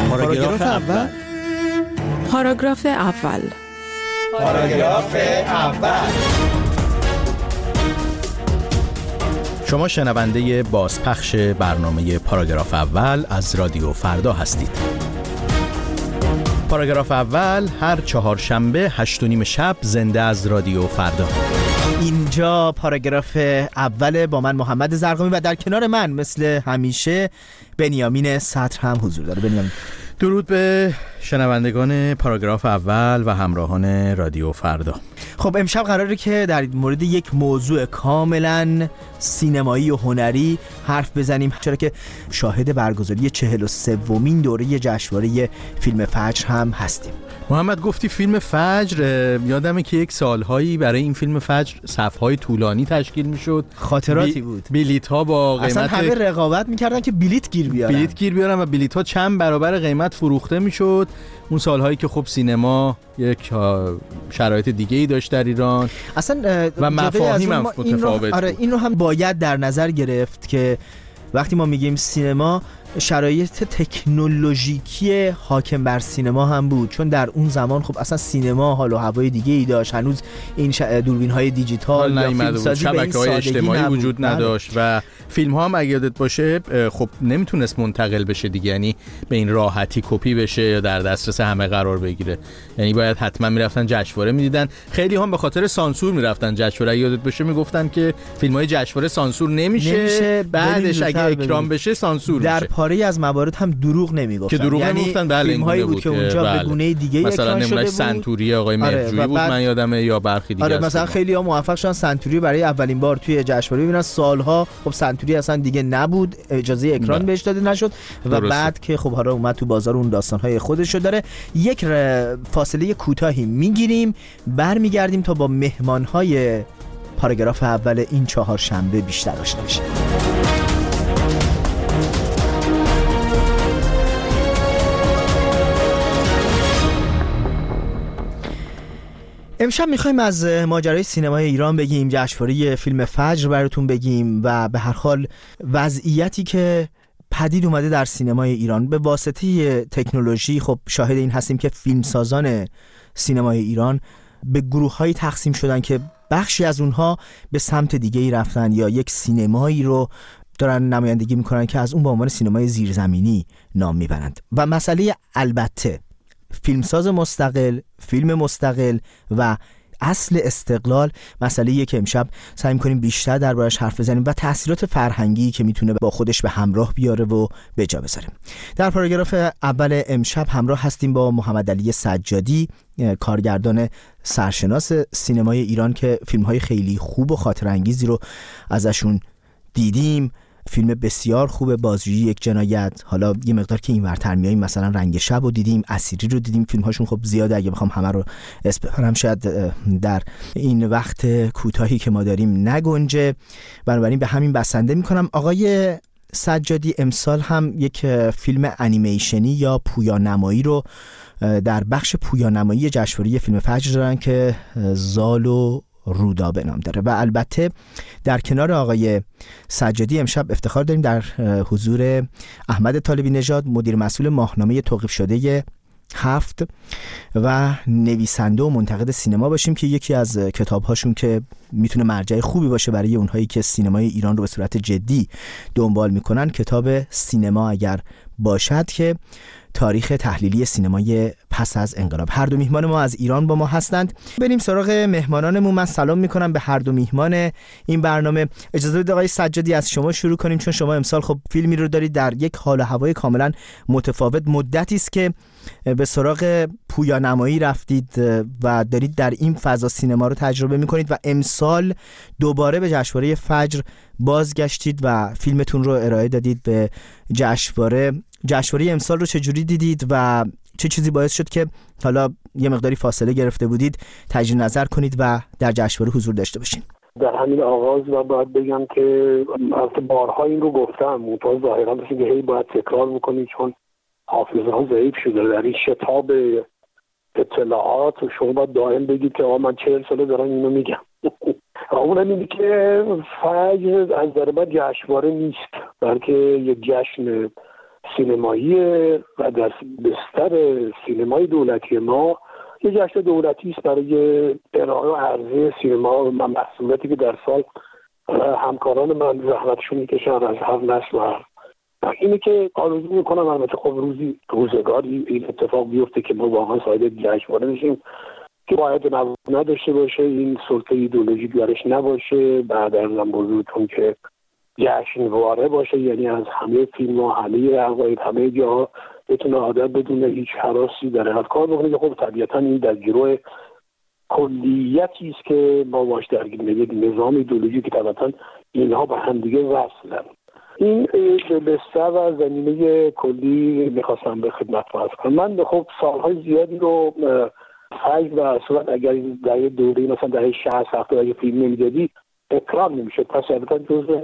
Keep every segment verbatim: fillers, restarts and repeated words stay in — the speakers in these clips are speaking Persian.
پاراگراف اول. پاراگراف اول. پاراگراف اول. شما شنونده بازپخش برنامه پاراگراف اول از رادیو فردا هستید. پاراگراف اول هر چهارشنبه هشت و نیم شب زنده از رادیو فردا. اینجا پاراگراف اول با من محمد زرقامی و در کنار من مثل همیشه بنیامین سطر هم حضور داره. بنیامین، درود به شنوندگان پاراگراف اول و همراهان رادیو فردا. خب امشب قراره که در مورد یک موضوع کاملا سینمایی و هنری حرف بزنیم، چرا که شاهد برگزاری چهل و سومین دوره جشنواره فیلم فجر هم هستیم. محمد گفتی فیلم فجر، یادمه که یک سالهایی برای این فیلم فجر صف‌های طولانی تشکیل میشد، خاطراتی بی... بود. بلیت‌ها با قیمت اصلا همه رقابت میکردن که بلیت گیر بیارن بلیت گیر بیارن و بلیت‌ها چند برابر قیمت فروخته میشد. اون سالهایی که خب سینما یک شرایط دیگه‌ای داشت در ایران اصلا و مفاهیم هم متفاوت. آره این رو هم باید در نظر گرفت که وقتی ما میگیم سینما، شرایط تکنولوژیکی حاکم بر سینما هم بود، چون در اون زمان خب اصلا سینما حال و هوای دیگه ای داشت، هنوز این ش... دوربین های دیجیتال یا فیلمسازی به این سادگی اجتماعی نبود. وجود نداشت و فیلم ها هم اگه یادت باشه خب نمیتونست منتقل بشه دیگه، یعنی به این راحتی کپی بشه یا در دسترس همه قرار بگیره، یعنی باید حتما میرفتن جشنواره میدیدن. خیلی هم به خاطر سانسور میرفتن جشنواره، یادت باشه میگفتن که فیلم های جشنواره سانسور نمیشه, نمیشه بعدش اگه اکرام بشه سانسور در میشه. در پاره از موارد هم دروغ نمیگفتن که دروغ یعنی نمیگفتن. بله فیلم هایی بود, بود که اونجا بله. به گونه دیگه مثلا نمونهش سنتوری آقای مرجویی بود من یادمه، یا برخی دیگه. آره مثلا خیلی ها موفق شدن سنتوری برای اولین بار توی جشنواره ببینن، سالها خب سنتوری اصلا دیگه نبود، اجازه اکران بهش داده نشد و درسته. بعد که خب حالا اومد تو بازار اون داستان‌های خودش رو داره. یک فاصله کوتاهی میگیریم، برمیگردیم تا با مهمان‌های پاراگراف اول این چهارشنبه بیشتر آشنا بشیم. امشب میخوایم از ماجرای سینمای ایران بگیم، جشنواره فیلم فجر براتون بگیم و به هر حال وضعیتی که پدید اومده در سینمای ایران به واسطه تکنولوژی. خب شاهد این هستیم که فیلمسازان سینمای ایران به گروه‌هایی تقسیم شدن که بخشی از اونها به سمت دیگه‌ای رفتن یا یک سینمایی رو دارن نمایندگی میکنن که از اون به عنوان سینمای زیرزمینی نام میبرند. و مسئله البته فیلمساز مستقل، فیلم مستقل و اصل استقلال مسئله‌ایه که امشب سعی می‌کنیم بیشتر دربارش حرف بزنیم و تأثیرات فرهنگی که میتونه با خودش به همراه بیاره و به جا بذاره. در پاراگراف اول امشب همراه هستیم با محمد علی سجادی، کارگردان سرشناس سینمای ایران که فیلم‌های خیلی خوب و خاطرانگیزی رو ازشون دیدیم. فیلم بسیار خوب بازجویی یک جنایت، حالا یه مقدار که این ورتر میاییم مثلا رنگ شب رو دیدیم، اسیری رو دیدیم. فیلم هاشون خب زیاده، اگه بخوام همه رو اسم ببرم شاید در این وقت کوتاهی که ما داریم نگنجه، بنابراین به همین بسنده میکنم. آقای سجادی امسال هم یک فیلم انیمیشنی یا پویانمایی رو در بخش پویانمایی جشنواره فیلم فجر دارن که زال و رودا به نام داره و البته در کنار آقای سجادی امشب افتخار داریم در حضور احمد طالبی نژاد، مدیر مسئول ماهنامه توقیف شده هفت و نویسنده و منتقد سینما باشیم که یکی از کتاب‌هاشون که میتونه مرجع خوبی باشه برای اونهایی که سینمای ایران رو به صورت جدی دنبال میکنن، کتاب سینما اگر باشد که تاریخ تحلیلی سینمای پس از انقلاب. هر دو میهمان ما از ایران با ما هستند. بریم سراغ مهمانانمون. من سلام میکنم به هر دو میهمان این برنامه. اجازه بدید آقای سجادی از شما شروع کنیم، چون شما امسال خب فیلمی رو دارید در یک حال و هوای کاملا متفاوت. مدتی است که به سراغ پویانمایی رفتید و دارید در این فضا سینما رو تجربه میکنید و امسال دوباره به جشنواره فجر بازگشتید و فیلمتون رو ارائه دادید به جشنواره. جشنواره امسال رو چجوری دیدید و چه چیزی باعث شد که حالا یه مقداری فاصله گرفته بودید تجدید نظر کنید و در جشنواره حضور داشته باشین؟ در همین آغاز و باید بگم که از بارها این رو گفتم، منتها ظاهرا مثل که هی باید تکرار میکنید چون حافظه ها ضعیف شده در این شتاب اطلاعات و شما باید دائم بگید که آقا من چهل ساله دارم اینو میگم. اونم اینه که فجر از در بعد جشنواره نیست، بلکه یک جشن سینمایی و در بستر سینمای دولتی ما یه جشن دولتی است برای ارائه و عرضه سینما و محصولاتی که در سال همکاران من زحمتشون میکشن از هر نسل و اینه که آرزو میکنم البته خب روزی روزگاری این اتفاق بیفته که ما واقعا صاحب جشنواره بشیم که باید نداشته باشه، این سلطه ایدئولوژیک درش نباشه. بعد ازم بزرگتون که جشنواره باشه، یعنی از همه فیلم و همه عقاید همه جاها بتونه آدم بدون هیچ هراسی در حال کار بکنه. که خب طبیعتا این در گروه کلیتی است که ما باش درگیر یک نظام ایدئولوژیک که طبعا اینها به هم دیگه وصلن. این بستر و زمینه کلی میخواستم به خدمت عرض کنم. من خب سالهای زیادی رو فجر و اصلا اگر در دوره مثلا در شصت هفتاد اگه فیلم نمیدادی اکرام نمیشه، پس البته جزء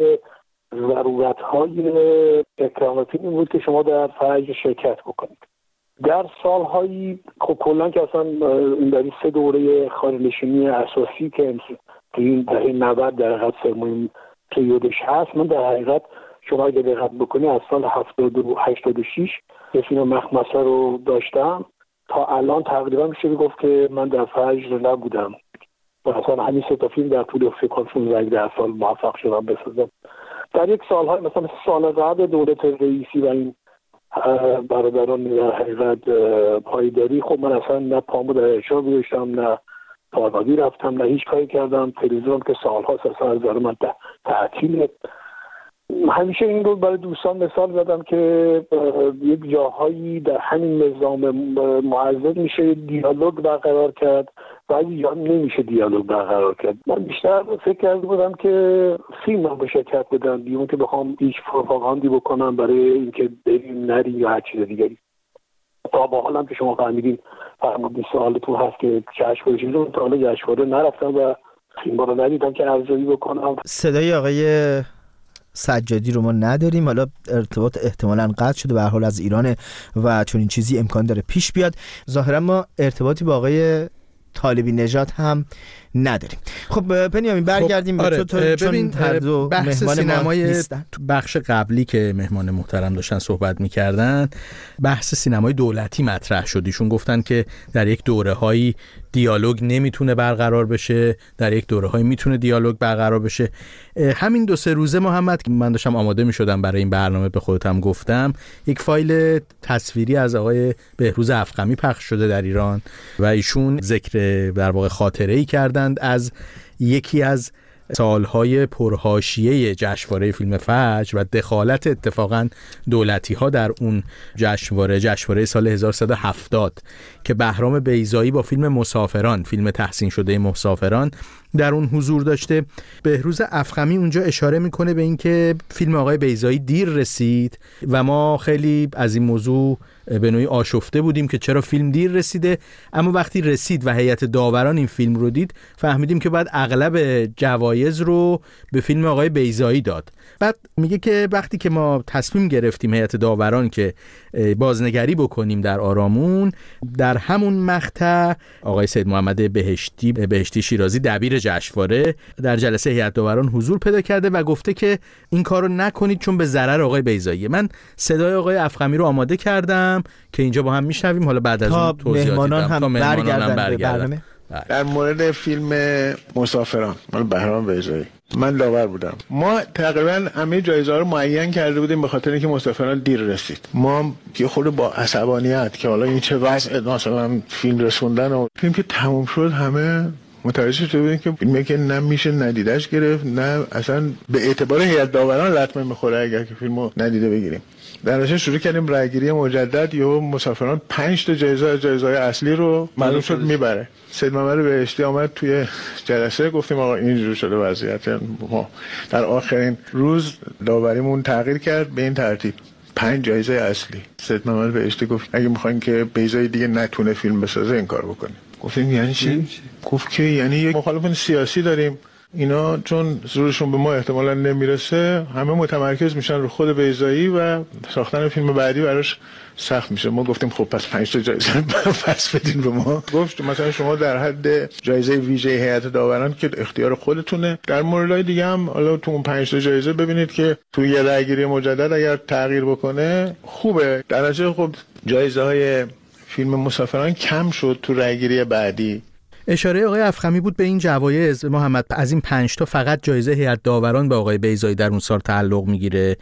ضرورت‌های اکرام فیلم بود که شما در فجر شرکت بکنید. در سالهایی خب کلا که اصلا این در سه دوره خارج‌نشینی اساسی که این دهه نود در حقیقت سرمایه پریودش هست، من در حقیقت شما اگه دقت بکنید از سال هفتاد و هشتاد و شش که فیلم مخمصه رو داشتم تا الان تقریبا میشه گفت که من در فجر نبودم و اصلا همین سه تا فیلم در طول فکر کنم پانزده سال موفق شدم بسازم. در یک سالهای مثلا سال قبل دولت رئیسی و این برادران در حقیقت پایداری، خب من اصلا نه پامو در ارشاد گذاشتم، نه آزادی رفتم، نه هیچ کاری کردم. تلویزیون که سالهاست اصلا از برای من تعطیله. همیشه این رو برای دوستان مثال زدم که یک جاهایی در همین نظام معزز میشه دیالوگ برقرار کرد، بعضی جا نمیشه دیالوگ برقرار کرد. من بیشتر فکر کرده بودم که فیلم هم به شرکت بدم بیون که بخوام هیچ پروپاگاندی بکنم برای اینکه بریم نریم یا هر چیز دیگری. تا با حالم که شما فهمیدین فرمودین سوالتون هست که جشنواره چیزی رو تا حالا جشنواره نرفتم و فیلم رو ندیدم که ارزیابی بکنم. صدای آقای سجادی رو ما نداریم، حالا ارتباط احتمالاً قطع شده، به هر حال از ایرانه و چون این چیزی امکان داره پیش بیاد. ظاهرا ما ارتباطی با آقای طالبی نژاد هم نداریم. خب بنیامین برگردیم خب به آره. تو، چون هر دو بحث مهمان سینمای ما نیستن. بخش قبلی که مهمان محترم داشتن صحبت می‌کردن بحث سینمای دولتی مطرح شد. ایشون گفتن که در یک دوره‌هایی دیالوگ نمیتونه برقرار بشه، در یک دوره‌هایی میتونه دیالوگ برقرار بشه. همین دو سه روزه محمد که من داشتم آماده می‌شدم برای این برنامه به خودم گفتم یک فایل تصویری از آقای بهروز افخمی پخش شده در ایران و ایشون ذکر در واقع خاطره‌ای کردند از یکی از سالهای پرحاشیه جشنواره فیلم فجر و دخالت اتفاقا دولتی‌ها در اون جشنواره، جشنواره سال هزار و سیصد و هفتاد که بهرام بیضایی با فیلم مسافران، فیلم تحسین شده مسافران در اون حضور داشته. بهروز افخمی اونجا اشاره میکنه به این که فیلم آقای بیضایی دیر رسید و ما خیلی از این موضوع به نوعی آشفته بودیم که چرا فیلم دیر رسیده، اما وقتی رسید و هیئت داوران این فیلم رو دید فهمیدیم که بعد اغلب جوایز رو به فیلم آقای بیضایی داد. بعد میگه که وقتی که ما تصمیم گرفتیم هیئت داوران که بازنگری بکنیم در آرامون، در همون مقطع آقای سید محمد بهشتی بهشتی شیرازی دبیر جشنواره در جلسه هیئت داوران حضور پیدا کرده و گفته که این کارو نکنید چون به ضرر آقای بیضایی. من صدای آقای افخمی رو آماده کردم که اینجا با هم میشنویم، حالا بعد از اون توضیحات مهمانان هم تا برگردن به برگردن. در مورد فیلم مسافران مال بهرام بیضایی من داور بودم. ما تقریبا همه جایزه‌ها رو معین کرده بودیم به خاطر اینکه مسافران دیر رسید. ما یه خورده با عصبانیت که حالا این چه وضع مثلا فیلم رسوندن و فیلم که تموم شد همه متوجه شده بودیم که فیلمی که نه میشه ندیدش گرفت، نه اصلا به اعتبار هیئت داوران لطمه میخوره اگر که فیلمو ندیده بگیریم. در نتیجه شروع کردیم رأیگیری مجدد. یا مسافران پنج تا جایزه جایزه‌های اصلی رو معلوم شد میبره. سید محمد بهشتی آمد توی جلسه، گفتیم آقا اینجوری شده وضعیت. ما در آخرین روز داوریمون تغییر کرد به این ترتیب: پنج جایزه اصلی. سید محمد بهشتی گفت اگه میخواین که بیضایی دیگه نتونه فیلم بسازه این کار بکنید. گفتیم یعنی چی؟ گفت که یعنی یک مخالفت سیاسی داریم اینا چون زورشون به ما احتمالاً نمیرسه، همه متمرکز میشن رو خود بیضایی و ساختن فیلم بعدی براش سخت میشه. ما گفتیم خب پس پنج تا جایزه پس بدین به ما. گفت مثلا شما در حد جایزه ویژه هیئت داوران که اختیار خودتونه، در موردهای دیگه هم حالا تو اون پنج تا جایزه ببینید که تو یه رأیگیری مجدد اگر تغییر بکنه خوبه. در نتیجه خب جایزه های فیلم مسافران کم شد تو رأیگیری بعدی. اشاره آقای افخمی بود به این جوایز محمد. از این پنج تا فقط جایزه هیئت داوران به آقای بیضایی در اون سال تعلق میگیره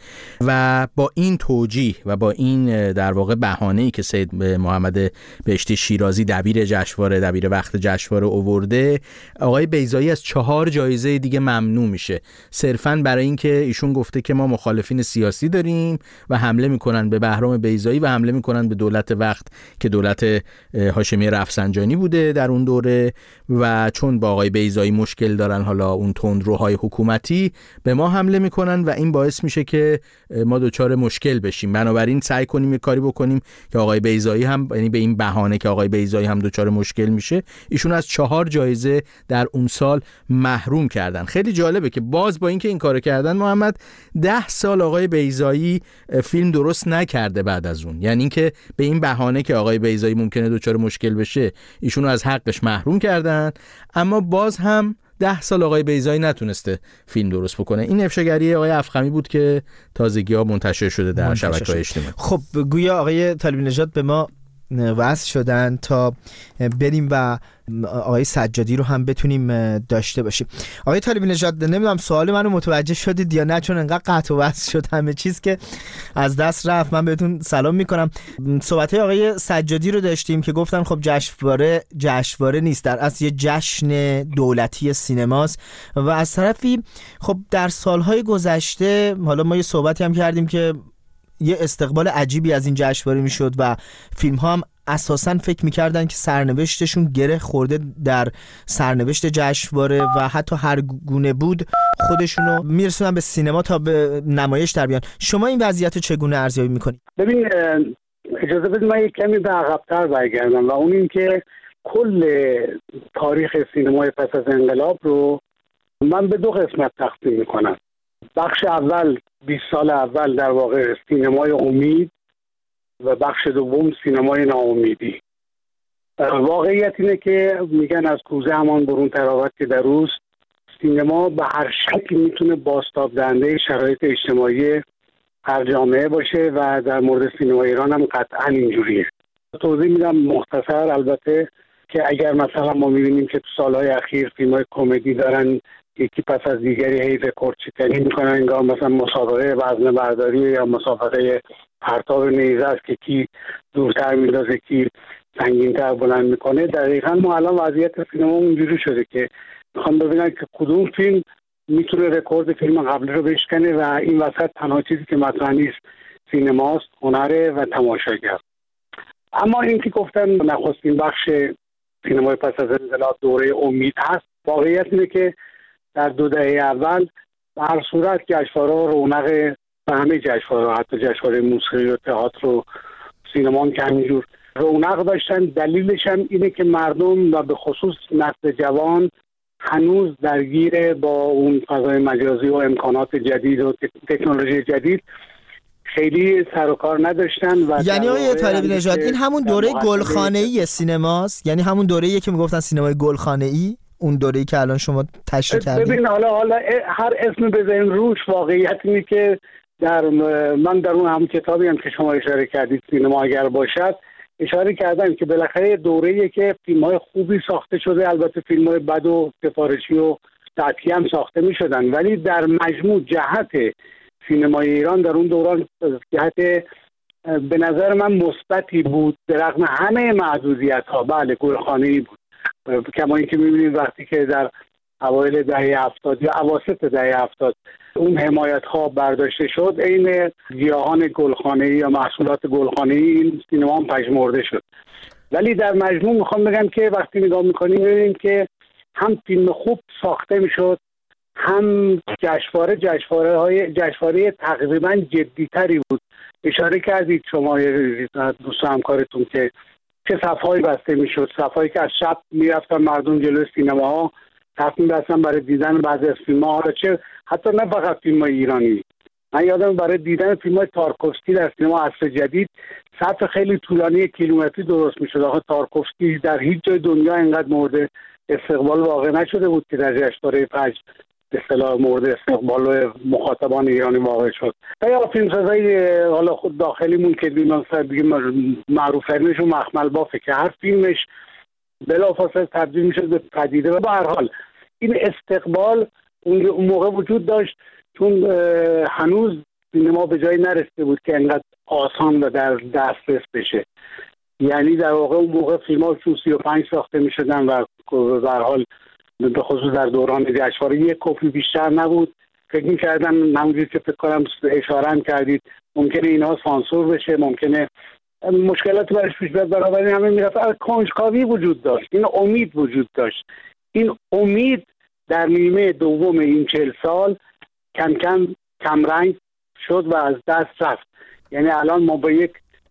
و با این توجیه و با این در واقع بهانه‌ای که سید محمد بهشتی شیرازی دبیر جشنواره دبیر وقت جشنواره آورده، آقای بیضایی از چهار جایزه دیگه ممنوع میشه، صرفاً برای اینکه ایشون گفته که ما مخالفین سیاسی داریم و حمله میکنن به بهرام بیضایی و حمله میکنن به دولت وقت که دولت هاشمی رفسنجانی بوده در اون دوره، و چون با آقای بیضایی مشکل دارن حالا اون تندروهای حکومتی به ما حمله میکنن و این باعث میشه که ما دوچار مشکل بشیم. بنابراین سعی کنیم یه کاری بکنیم که آقای بیضایی هم، یعنی به این بهانه که آقای بیضایی هم دوچار مشکل میشه، ایشون از چهار جایزه در اون سال محروم کردن. خیلی جالبه که باز با اینکه این کارو کردن محمد، ده سال آقای بیضایی فیلم درست نکرده بعد از اون، یعنی اینکه به این بهانه که آقای بیضایی ممکنه دوچار مشکل بشه ایشونو از حقش محروم کردن، اما باز هم ده سال آقای بیضایی نتونسته فیلم درست بکنه. این افشاگری آقای افخمی بود که تازگی‌ها منتشر شده در شبکه‌های اجتماعی. خب گویا آقای طالبی نژاد به ما وصل شدن تا بریم و آقای سجادی رو هم بتونیم داشته باشیم. آقای طالبی نژاد، نمیدونم سوال منو متوجه شدید یا نه، چون انقدر قطع و وصل شد همه چیز که از دست رفت. من بهتون سلام میکنم. صحبت آقای سجادی رو داشتیم که گفتن خب جشنواره جشنواره نیست، در اصل یه جشن دولتی سینماست و از طرفی خب در سالهای گذشته حالا ما یه صحبتی هم کردیم که یه استقبال عجیبی از این جشنواره میشد و فیلم ها هم اساساً فکر میکردن که سرنوشتشون گره خورده در سرنوشت جشنواره و حتی هر گونه بود خودشونو میرسونن به سینما تا به نمایش در بیان. شما این وضعیت رو چگونه ارزیابی میکنید؟ ببین اجازه بدید من یک کمی به عقب‌تر برگردم و اون این که کل تاریخ سینمای پس از انقلاب رو من به دو قسمت تقسیم میکنم. بخش اول بیست سال اول در واقع سینمای امید و بخش دوم سینمای ناامیدی. واقعیت اینه که میگن از کوزه همان برون تراوت که در اوست. سینما به هر شکلی میتونه بازتاب دهنده شرایط اجتماعی هر جامعه باشه و در مورد سینما ایران هم قطعا اینجوریه. توضیح میدم مختصر، البته که اگر مثلا ما میبینیم که تو سالهای اخیر فیلم‌های کمدی دارن یکی پس از دیگری هی رکورد شکنی میکنن، انگار مثلا مسابقه وزنه برداری یا مسابقه پرتاب نیزه است که کی دورتر میندازه کی سنگین‌تر بلند میکنه. دقیقاً ما الان وضعیت سینما اونجوری شده که میخوام ببینن که کدوم فیلم میتونه رکورد فیلم قبلی رو بشکنه و این وسط تنها چیزی که مطرح نیست سینماست، هنره و تماشاگر. اما این که گفتن نخستین بخش سینمای پس از انقلاب دوره امید هست، واقعیت اینه که در دو دهه اول به هر صورت جشنواره‌ها رونق و همه جشنواره‌ها، حتی جشنواره موسیقی و تئاتر و سینما هم که همینجور رونق داشتن. دلیلش هم اینه که مردم و به خصوص نسل جوان هنوز درگیر با اون فضای مجازی و امکانات جدید و تکنولوژی جدید خیلی سر و کار نداشتن. و یعنی آقای طالبی نژاد این همون دوره گلخانه‌ای سینماست، یعنی همون دوره‌ای که میگفتن سینمای گلخانه‌ای، اون دوره‌ای که الان شما تشریح کردید. ببین حالا حالا هر اسم بزنیم روش، واقعیت اینه که در من در اون هم کتابی هم که شما اشاره کردید سینما اگر باشد اشاره کردم که بالاخره دوره‌ای که فیلم‌های خوبی ساخته شده، البته فیلم‌های بد و سفارشی و سطحی هم ساخته می‌شدن، ولی در مجموع جهت سینمای ایران در اون دوران جهت به نظر من مثبتی بود در رغم همه محدودیت‌ها. بله گلخانه‌ای بود، کما اینکه می‌بینید وقتی که در اوایل دهه هفتاد یا اواسط دهه هفتاد اون حمایت‌ها برداشته شد، عین گیاهان گلخانه‌ای یا محصولات گلخانه‌ای این سینما هم پژمرده شد. ولی در مجموع میخوام بگم که وقتی نگاه می‌کنیم می‌بینیم که هم فیلم خوب ساخته می‌شد، هم جشنواره جشنواره‌های جشنواره تقریباً جدی‌تری بود. اشاره کردید شما دوست همکارتون که چه صف‌هایی بسته می‌شد، صف‌هایی که از شب می‌رفتن مردم جلوی سینماها صف می‌بستن برای دیدن بعضی از فیلم‌ها. حالا چه حتی نه فقط فیلم‌های ایرانی، من یادم برای دیدن فیلم‌های تارکوفسکی در سینما عصر جدید صف خیلی طولانی کیلومتری درست می‌شد. آخه تارکوفسکی در هیچ جای دنیا اینقدر مورد استقبال واقع نشده بود که در جشنواره فجر به اصطلاح مورد استقبال مخاطبان ایرانی واقع شد. یا فیلمسازای حالا خود داخلیمون که دیگه معروف ترینشون مخمل بافه که هر فیلمش بلافاصله تبدیل میشد به پدیده. و به هر حال این استقبال اون موقع وجود داشت چون هنوز سینما به جایی نرسیده بود که انقدر آسان و در دسترس بشه. یعنی در واقع اون موقع فیلم‌ها چون سی و پنج ساخته می‌شدن و به هر حال به خصوص در دوران جشنواره یک کپی بیشتر نبود. فکر می‌کردن همونجوری که فکر کنم اشاره هم کردید ممکنه اینها سانسور بشه، ممکنه مشکلاتی برش پیش بیاد، بنابراین همه میرفت. کنجکاوی وجود داشت، این امید وجود داشت. این امید در نیمه دوم این چهل سال کم کم کمرنگ شد و از دست رفت. یعنی الان ما با یک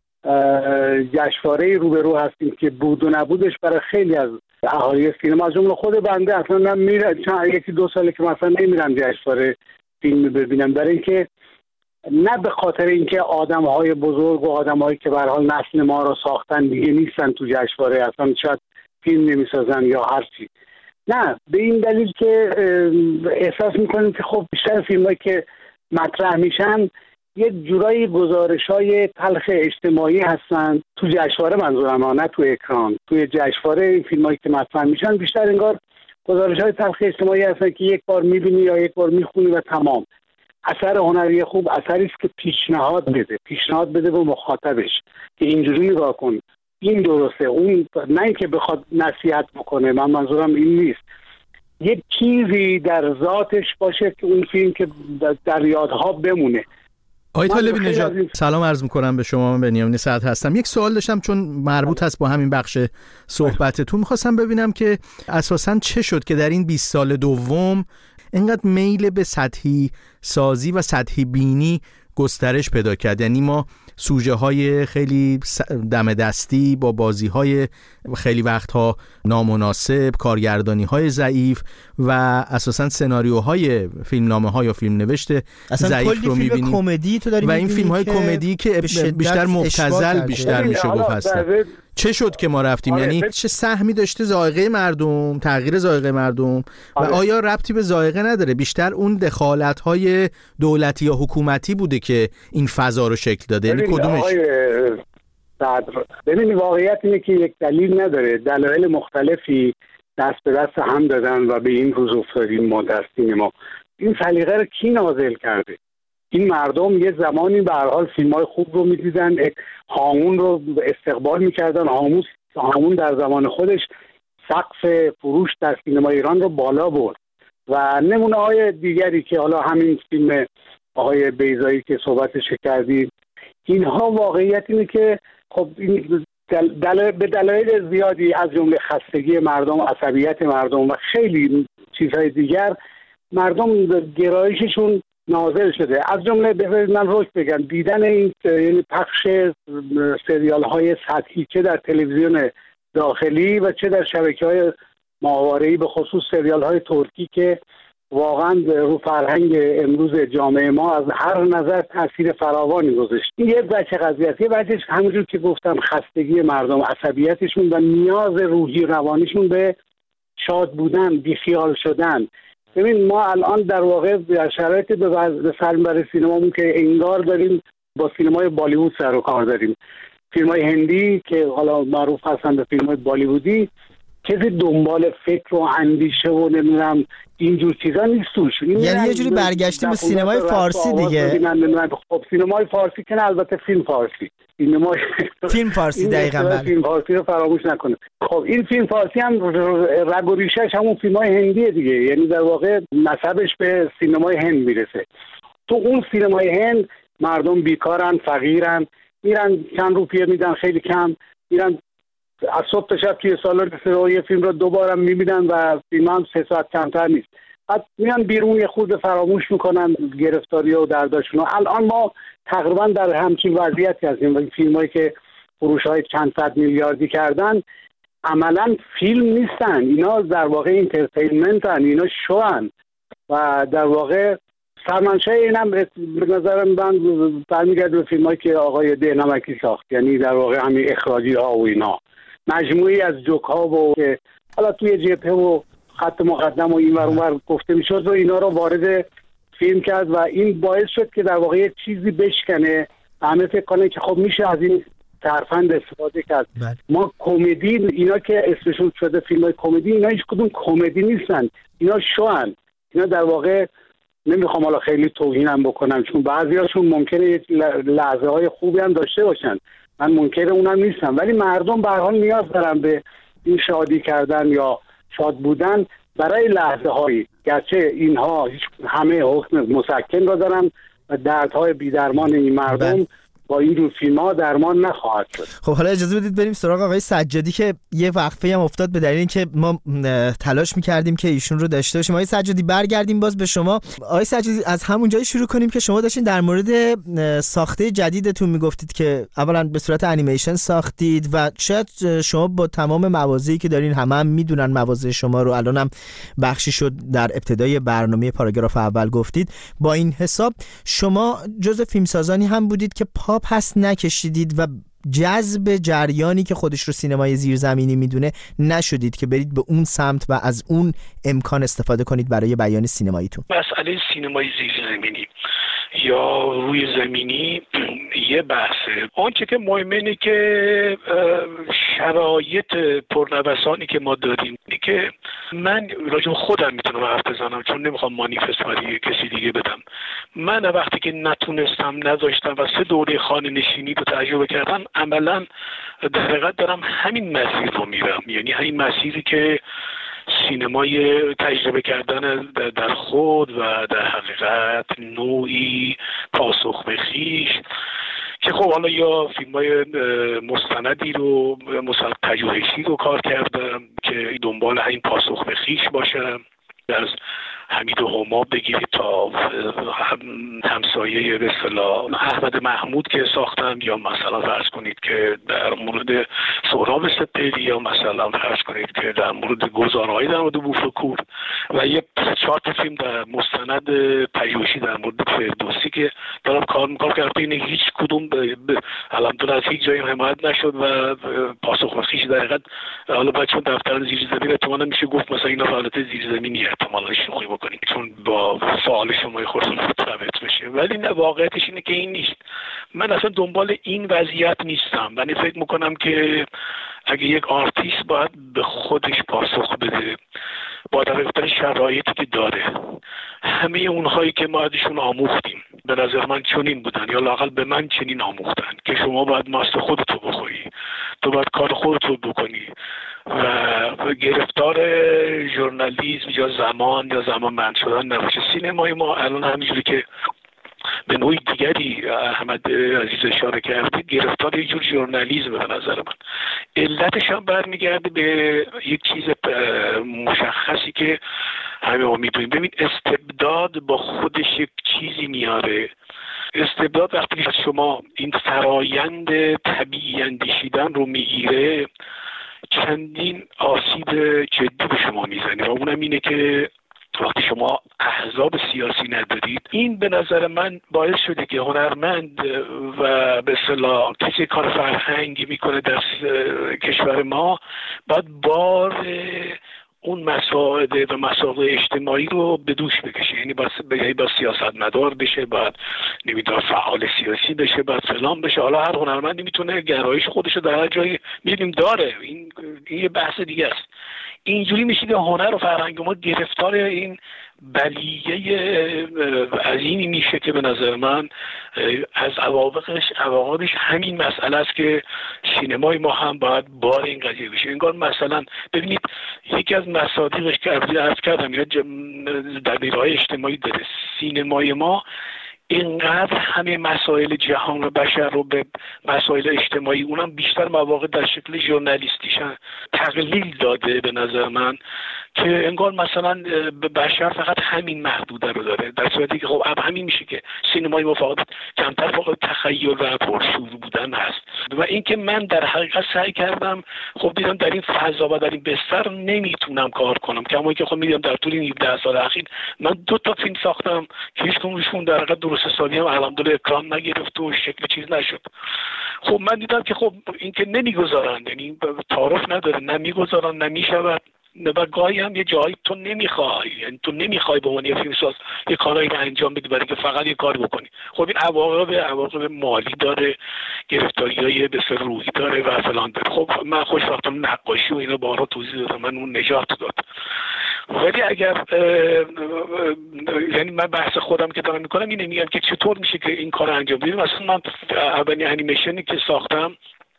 جشنواره روبرو هستیم که بود و نبودش برای خیلی از اهالی سینما از جمله خود بنده اصلا نمیرم، یکی دو ساله که مثلا نمیرم جشنواره فیلم ببینم، برای اینکه نه به خاطر اینکه آدم‌های بزرگ و آدم‌هایی که به هر حال نسل ما رو ساختن دیگه نیستن تو جشنواره، اصلا شاید فیلم نمیسازن یا هر چی، نه به این دلیل که احساس میکنیم که خب بیشتر فیلمایی که مطرح میشن یه جورایی گزارش‌های تلخ اجتماعی هستن تو جشنواره، منظورم نه تو اکران. توی جشنواره این فیلمایی که مطرح میشن بیشتر انگار گزارش‌های تلخ اجتماعی هستن که یک بار میبینی یا یک بار میخونی و تمام. اثر هنری خوب اثری است که پیشنهاد بده، پیشنهاد بده به مخاطبش که اینجوری نگاه کن، این درسته، اون نه اینکه بخواد نصیحت بکنه. من منظورم این نیست. یک چیزی در ذاتش باشه که اون فیلم که در یادها بمونه. آقای طالبی نژاد سلام عرض میکنم به شما. من بنیامین سعد هستم. یک سوال داشتم چون مربوط هست با همین بخش صحبتتون. میخواستم ببینم که اساساً چه شد که در این بیست سال دوم اینقدر میل به سطحی سازی و سطحی بینی گسترش پیدا کرد. یعنی ما سوژه های خیلی دم دستی با بازی های خیلی وقتها نامناسب، کارگردانی های ضعیف و اساساً سناریوهای فیلمنامه ها یا فیلم نوشت ضعیف رو می‌بینیم کمدی تو داری و این فیلم های کمدی که بیشتر مبتذل بیشتر میشه گفت هستن. چه شد که ما رفتیم؟ یعنی چه سهمی داشته ذائقه مردم، تغییر ذائقه مردم و آیا ربطی به ذائقه نداره؟ بیشتر اون دخالت‌های دولتی یا حکومتی بوده که این فضا رو شکل داده. یعنی کدومش؟ ببینید واقعیت اینه که یک دلیل نداره، دلایل مختلفی دست به دست هم دادن و به این روز افتادیم ما در سینما. این سلیقه رو کی نازل کرده؟ این مردم یه زمانی به هر حال فیلم‌های خوب رو می‌دیدن، هامون رو استقبال می‌کردن. هامون هامون در زمان خودش سقف فروش در سینما ایران رو بالا برد و نمونه‌های دیگری که حالا همین فیلم آقای بیضایی که صحبتش کردیم، اینها واقعیت اینه که خب این دل... به دلایل زیادی از جمله خستگی مردم، عصبیت مردم و خیلی چیزهای دیگر مردم گرایششون نازل شده. از جمله بذارید من روش بگم دیدن این یعنی پخش سریال های سطحی چه در تلویزیون داخلی و چه در شبکه‌های ماهواره‌ای، به خصوص سریال های ترکی که واقعا رو فرهنگ امروز جامعه ما از هر نظر تاثیر فراوانی گذاشت. این یه بچه قضیه است. یه بچهش همونجور که گفتم خستگی مردم، عصبیتشون و نیاز روحی روانیشون به شاد بودن، بیخیال شدن. ببین ما الان در واقع در شرایطی به سر برای سینمامون که انگار داریم با سینمای بالیوود سر و کار داریم. فیلم‌های هندی که حالا معروف هستن به فیلم‌های بالیوودی کسی دنبال فکر و اندیشه و نمیدونم اینجور چیزا نیست توش. یعنی یه جوری برگشتیم به سینمای فارسی دیگه. خب سینمای فارسی که نه، البته فیلم فارسی. سینمای فیلم فارسی دقیقاً بله. فیلم فارسی رو فراموش نکنه. خب این فیلم فارسی هم رگ و ریشش همون فیلم‌های هندیه دیگه. یعنی در واقع نسبش به سینمای هند میرسه. تو اون سینمای هند مردم بیکارن، فقیرن، میرن چند روپیه میدن، خیلی کم میرن از صبح تا شب توی سالن سینمایی فیلم رو دوبارم میبینن و فیلم هم سه ساعت کمتر نیست. بعد میان بیرون یه خورده فراموش میکنن گرفتاری و درداشون. الان ما تقریبا در همچین وضعیتی هستیم و این فیلمایی که فروش‌های چند صد میلیاردی کردن عملا فیلم نیستن، اینا در واقع اینترتینمنتن، اینا شوان و در واقع سرمنشأ اینم به نظر من برمیگرده به فیلمایی که آقای دهنمکی ساخت، یعنی در واقع همین اخراجی ها و اینا، مجموعی از جوک ها و حالا توی جبهه و خط مقدم و این ور اون ور گفته میشد و اینا رو وارد فیلم کرد و این باعث شد که در واقع یه چیزی بشکنه، همه فکر کنه که خب میشه از این ترفند استفاده کرد. بله. ما کمدی، اینا که اسمشون شده فیلم های کمدی، اینا هیچ کدوم کمدی نیستن، اینا شوان. اینا در واقع نمیخوام حالا خیلی توهینم بکنم چون بعضیاشون ممکنه لحظه های خوبی هم داشته باشن، من منکر اونم نیستم، ولی مردم به هر حال نیاز دارن به این شادی کردن یا شاد بودن برای لحظه هایی، گرچه اینها همه حکم مسکن را دارن و دردهای بی‌درمان این مردم بل. با این جور فیلم ها درمان نخواهد شد. خب حالا اجازه بدید بریم سراغ آقای سجادی که یه وقفه هم افتاد به دلیل اینکه ما تلاش می‌کردیم که ایشون رو داشته باشیم. آقای سجادی برگردیم باز به شما. آقای سجادی از همون جایی شروع کنیم که شما داشتین در مورد ساخته جدیدتون میگفتید که اولا به صورت انیمیشن ساختید و شاید شما با تمام موازی که دارین همه هم میدونن موازی شما رو، الانم بخشی شد در ابتدای برنامه پاراگراف اول گفتید، با این حساب شما جزء فیلمسازانی هم بودید که پا پس نکشیدید و جذب جریانی که خودش رو سینمای زیرزمینی میدونه نشدید که برید به اون سمت و از اون امکان استفاده کنید برای بیان سینماییتون. مسئله سینمای زیرزمینی یا روی زمینی یه بحثه. آنچه که مهمه اینه که شرایط پرنوسانی که ما داریم، اینه که من راجع خودم میتونم حرف بزنم چون نمیخوام مانیفست برای کسی دیگه بدم. من وقتی که نتونستم، نذاشتم و سه دوره خانه نشینی رو تجربه کردم، عملا در حقیقت دارم همین مسیر رو میرم، یعنی همین مسیری که سینمای تجربه کردن در خود و در حقیقت نوعی پاسخ به خویش که خب حالا یا فیلم‌های مستندی رو، مستند پژوهشی رو کار کردم که دنبال همین پاسخ به خویش باشم، از حمید و هما بگیرید تا همسایه به اصطلاح احمد محمود که ساختم، یا مثلا فرض کنید که در مورد سهراب سپهری، یا مثلا فرض کنید که در مورد گزاره‌های در مورد بوفکور و یه چهار تا فیلم در مستند پژوهشی در مورد فردوسی که دارم کار می‌کنم که این هیچ کدوم الحمدلله از هیچ جایی حمایت نشد و پاسخ به خویش در حقیقت حالا بچه‌ها دفتر زیرزمینی احتمالاً میشه گفت مثلا اینا فعالیت زیرزمینی احتمالاً شوخی بکنید چون با سوال شما خودم مرتبط بشه، ولی نه، واقعیتش اینه که این نیست. من اصلا دنبال این وضعیت نیستم. من فکر میکنم که اگه یک آرتیست باید به خودش پاسخ بده با توجه شرایطی که داره، همه اونهایی که ما ازشون آموختیم به نظر من چنین بودن یا لااقل به من چنین آموختن که شما باید ماست خودتو بخوری، تو باید کار خودتو بکنی و گرفتار ژورنالیسم یا زمان یا زمانبند شدن نباشه. سینمای ما الان همینجوری که به نوعی دیگری احمد عزیز اشاره کرده، گرفتار یه جور ژورنالیسم به نظر من. علتش هم برمیگرده به یک چیز مشخصی که همه ما میدونیم. ببین، استبداد با خودش یک چیزی میاره. استبداد وقتی شما این فرایند طبیعی اندیشیدن رو میگیره، چندین آسیب جدی به شما میزنه و اونم اینه که وقتی شما احزاب سیاسی ندارید، این به نظر من باعث شده که هنرمند و به اصطلاح کسی کار فرهنگی میکنه در کشور ما باید بار اون مسائل و مسائل اجتماعی رو به دوش بکشه، یعنی باید با سیاست مدار بشه، باید نمیدونم فعال سیاسی بشه، باید فلان بشه. حالا هر هنرمندی میتونه گرایش خودش رو در هر جایی میدیم داره، این این یه بحث دیگه است. اینجوری میشه که هنر و فرهنگ ما گرفتار این بلیه عظیمی میشه که به نظر من از عواقبش عواقبش همین مسئله است که سینمای ما هم باید بار این قضیه بشه. انگار مثلا ببینید یکی از مصادیقش که عرض کردم اینا دلیل‌های اجتماعی داره. سینمای ما اینقدر همه مسائل جهان و بشر رو به مسائل اجتماعی، اونم بیشتر مواقع در شکل ژورنالیستیشن تقلیل داده به نظر من، که انگار مثلا به بشر فقط همین محدوده رو داره، در صورتی که خب اب همین میشه که سینمای ما فقط کمتر فقط تخیل و پرشور بودن هست. و اینکه من در حقیقت سعی کردم، خب دیدم در این فضا و در این بستر نمیتونم کار کنم، کما که خب میدیدم در طول این هفده سال اخیر من دو تا فیلم ساختم که هیچ کدومشون در حقیقت درست حسابی هم الحمدلله اکرام نگرفت و شکل چیز نشد. خب من دیدم که خب این که نمیگذارن، یعنی تعارف نداره، نمیگذارن، نمیشود و گاهی هم یه جایی تو نمیخوای، یعنی تو نمیخوای به عنوان یه فیلمساز یه کارایی رو انجام بدی برای که فقط یه کاری بکنی. خب این عواقب عواقب مالی داره، گرفتاریای به سر روحی داره و فلان داره. خب من خوشبختانه نقاشی و اینا بارها توضیح دادم، من اون نجات داد. ولی اگر یعنی من بحث خودم که دارم میکنم اینه، میگم که چطور میشه که این کار انجام بدیم. مثلا من اولین انیمیشنی که ساختم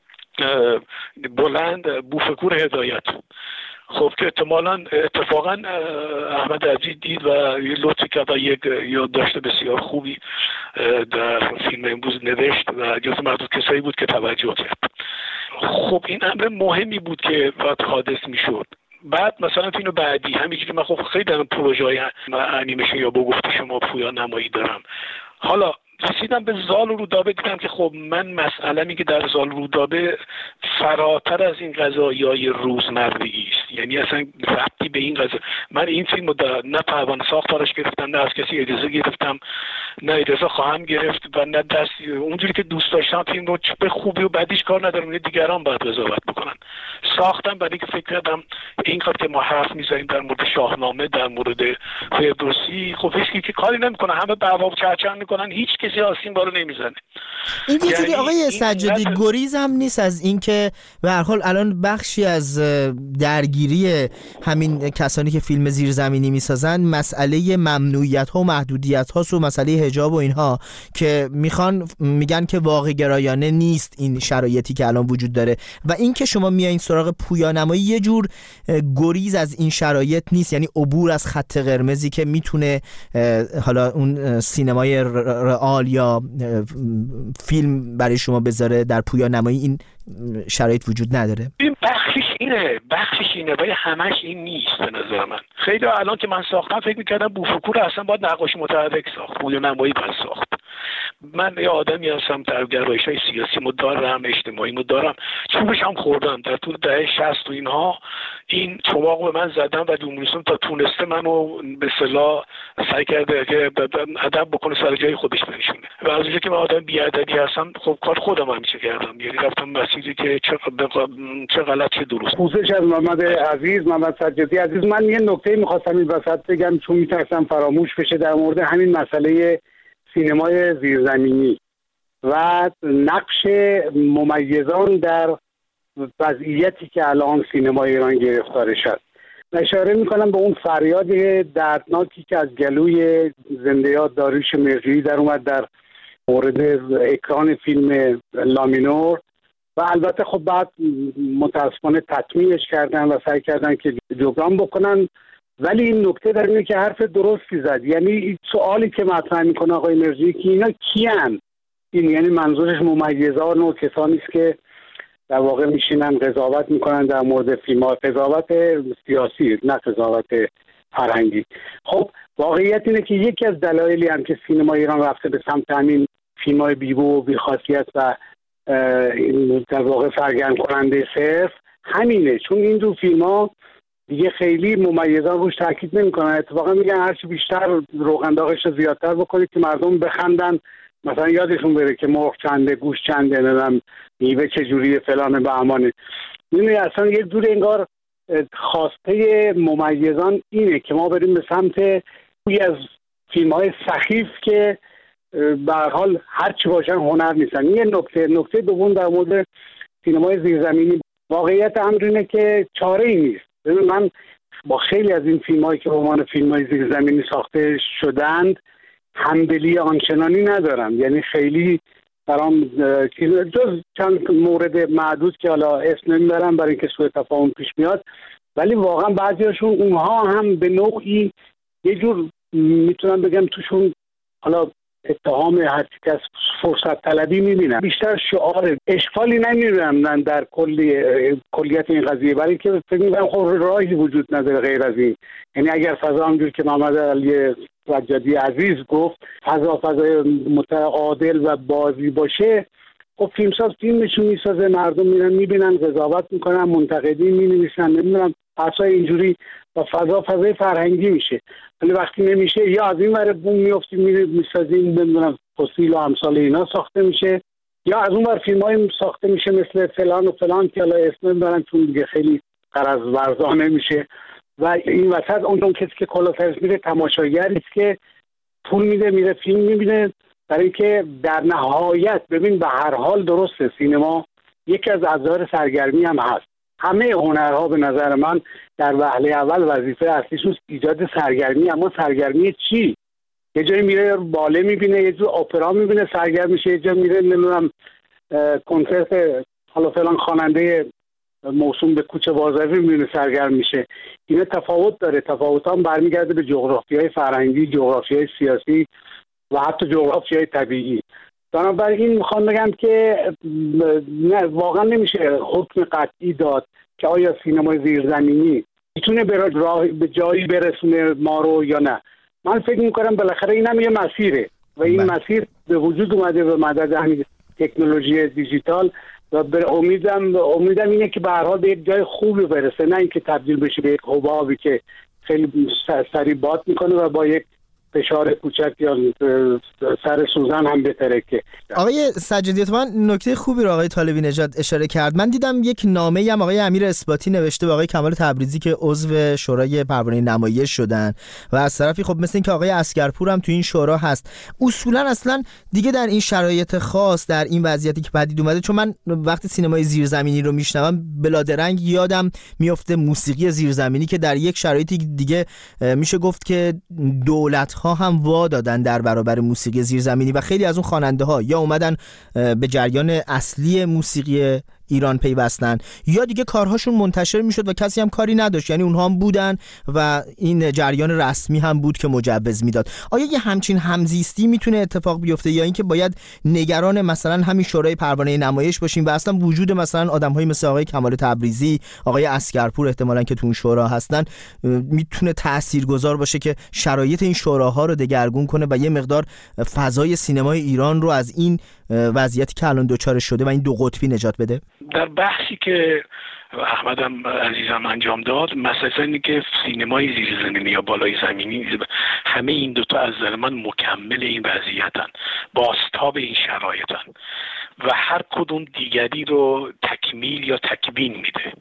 بلند بوفکور هدایت، خب که احتمالاً اتفاقاً احمد عزیز دید و لطفی کرد و یک یادداشت بسیار خوبی در فیلم امروز نوشت و جز معدود کسایی بود که توجه کرد. خب این امر مهمی بود که باید حادث میشد. بعد مثلا فیلم بعدی همینجوری من خب خیلی در پروژه های انیمیشن یا با گفته شما پویا نمایی دارم. حالا رسیدم به زال و رودابه، دیدم که خب من مسئله‌می که در زال و رودابه فراتر از این قضایای روزمرگی است، یعنی اصلا ربطی به این قضا. من این فیلم رو نه توان ساختارش گرفتم، نه از کسی اجازه گرفتم، نه اجازه خواهم گرفت و نه دست اونجوری که دوست داشتم فیلم رو به خوبی و بعدیش کار ندارم، دیگران باید قضاوت بکنن. ساختم برای که فکر کردم این کار که ما حرف می‌زنیم در مورد شاهنامه، در مورد فردوسی، خب هیچ کی که کاری نمی‌کنه، همه بابا چرچن می‌کنن، هیچ کسی آسین بارو نمیزنه. این یه جوری یعنی آقای سجادی این گریز هم نیست از اینکه به هر حال الان بخشی از درگیری همین کسانی که فیلم زیرزمینی میسازن مسئله ممنوعیت ها و محدودیت هاست و مسئله حجاب و اینها، که میخوان میگن که واقع گرایانه نیست این شرایطی که الان وجود داره و این که شما میایین سراغ پویانمایی یه جور گریز از این شرایط نیست، یعنی عبور از خط قرمزی که میتونه حالا اون سینمای رئال یا فیلم برای شما بذاره. در پویانمایی این شرایط وجود نداره. این بخشش اینه بخشش اینه ولی همش این نیست به نظر من. خیلی الان که من ساختم فکر می‌کردم بوفکور اصلا باید نقاشی متحرک ساخت، پویانمایی باید ساخت. من یه آدمی هستم در گرایش‌های سیاسیمو دارم، اجتماعیمو دارم، چوبش هم خوردم در طول دهه شصت و اینها. این چماق به من زدن و جمهوری‌اسلامی تا تونسته منو به اصطلاح سعی کرده که ادب بکنه سر جای خودش بنشونه و از اونجایی که من آدم بی‌ادبی هستم خب کار خودم هم میشه کردم، یعنی رفتم مسیری که چه چه غلط چه درست. پوزش از محمد عزیز، محمد سجادی عزیز. من یه نکته می‌خواستم این وسط بگم چون می‌ترسم فراموش بشه در مورد همین مسئله سینمای زیرزمینی و نقش ممیزان در وضعیتی که الان سینمای ایران گرفتارش است. اشاره میکنم به اون فریاد دردناکی که از گلوی زنده یاد داریوش مرجویی در اومد در مورد اکران فیلم لامینور و البته خب بعد متاسفانه تطمیعش کردن و سعی کردن که جبران بکنن. ولی این نکته در اینه که حرف درستی زد، یعنی سوالی که مطرح میکنه آقای مرجویی که اینا کیان؟ این یعنی منظورش ممیزان و کسانی است که در واقع میشینن قضاوت میکنن در مورد فیلم‌ها، قضاوت سیاسی نه قضاوت فرهنگی. خب واقعیت اینه که یکی از دلایلی هم که سینما ایران رفته به سمت همین فیلم‌های بی‌بو و بی‌خاصیت و در واقع سرگرم کننده صرف همینه، چون این دو فیلم‌ها دیگه خیلی ممیزان روش تاکید نمی‌کنن. اتفاقا میگن هرچی بیشتر روغن داغش رو زیادتر بکنید که مردم بخندن، مثلا یادشون بره که مرغ چنده، گوش چنده، نمیدونم میوه چجوریه، فلان به امانه. یعنی اصلا یک جور انگار خواسته ممیزان اینه که ما بریم به سمت یکی از فیلم‌های سخیف که به هر حال هر چی باشن هنر نیستن. یه نکته نکته دوم در مورد سینمای زیرزمینی، واقعیت امر اینه که چاره‌ای نیست. ببین من با خیلی از این فیلم‌هایی که به عنوان فیلم‌های زیرزمینی ساخته شدند همدلی آنچنانی ندارم، یعنی خیلی برام جز چند مورد معدود که حالا اسم نمیبرم برای اینکه سوء تفاهم پیش میاد، ولی واقعا بعضیاشون اونها هم به نوعی یه جور میتونم بگم توشون حالا اتهام هر کس فرصت طلبی میبینم، بیشتر شعار اشکالی نمیبینم در کلی کلیت این قضیه، برای که فکر می‌کنم خب راهی وجود نداره غیر از این. یعنی اگر فضا همونجور که محمد علی سجادی عزیز گفت فضا فضای متعادل و بازی باشه، خب فیلمساز فیلمشون میسازه، مردم میرن میبینن، قضاوت میکنن، منتقدین مینویسن، نمیدونم اصلا اینجوری و فضا فضای فرهنگی میشه. ولی وقتی نمیشه یا از این ور بوم میافتیم میسازیم، نمیدونم فسیل و امثال اینا ساخته میشه، یا از اون ور فیلمای ساخته میشه مثل فلان و فلان که الان اسم نمیبرن چون دیگه خیلی غرض ورزانه میشه. و این وسط اون کسی که کلا سرش میره تماشاگری است که پول میده میره فیلم میبینه، برای اینکه در نهایت ببین به هر حال درسته سینما یکی از ابزار سرگرمی هم هست. همه هنرها به نظر من در وهله اول وظیفه اصلیشون ایجاد سرگرمی، اما سرگرمی چی؟ یه جایی میره باله میبینه، یه جور اپرا میبینه سرگرم میشه، یه جا میره نمیدونم کنسرت حالا فلان خواننده موسوم به کوچه بازاری میبینه سرگرم میشه. اینا تفاوت داره، تفاوت هم برمیگرده به جغرافیای فرهنگی، جغرافیای سیاسی و حتی جغرافیای طبیعی. بنابراین میخوام بگم که نه واقعا نمیشه حکم قطعی داد که آیا سینمای زیرزمینی میتونه به راه به جایی برسونه ما رو یا نه. من فکر میکنم بالاخره این هم یه مسیره و این بله. مسیر به وجود اومده به مدد همین تکنولوژی دیجیتال و به امیدم امیدم اینه که به هر حال به یک جای خوبی برسه، نه اینکه تبدیل بشه به یک حبابی که خیلی سریع باد میکنه و با یک فشار کوچک یا سر سوزن هم بترکه. آقای سجادی من نکته خوبی رو آقای طالبی نژاد اشاره کرد. من دیدم یک نامه‌ای هم آقای امیر اثباتی نوشته به آقای کمال تبریزی که عضو شورای پروانه نمایش شدن و از طرفی خب مثل اینکه آقای اسگرپور هم تو این شورا هست. اصولا اصلا دیگه در این شرایط خاص، در این وضعیتی که پدید اومده، چون من وقتی سینمای زیرزمینی رو میشنوم بلادرنگ یادم میفته موسیقی زیرزمینی که در یک شرایطی دیگه میشه گفت که دولت ها هم وا دادن در برابر موسیقی زیرزمینی و خیلی از اون خواننده ها یا اومدن به جریان اصلی موسیقی ایران پیوستن یا دیگه کارهاشون منتشر میشد و کسی هم کاری نداشت، یعنی اونها هم بودن و این جریان رسمی هم بود که مجوز میداد. آیا یه همچین همزیستی میتونه اتفاق بیفته یا اینکه باید نگران مثلا همین شورای پروانه نمایش باشیم و اصلا وجود مثلا آدم‌های مثل آقای کمال تبریزی، آقای اسگرپور احتمالاً که تو اون شورا هستن میتونه تاثیرگذار باشه که شرایط این شوراها رو دگرگون کنه و یه مقدار فضای سینمای ایران رو از این وضعیتی که الان دوچار شده و این دو قطبی نجات بده؟ در بحثی که احمدم عزیزم انجام داد، مثلا اینه که سینمای زیرزمینی یا بالای زمینی، همه این دوتا از نظر من مکمل این وضعیتن، بازتاب این شرایطن و هر کدوم دیگری رو تکمیل یا تکوین میده.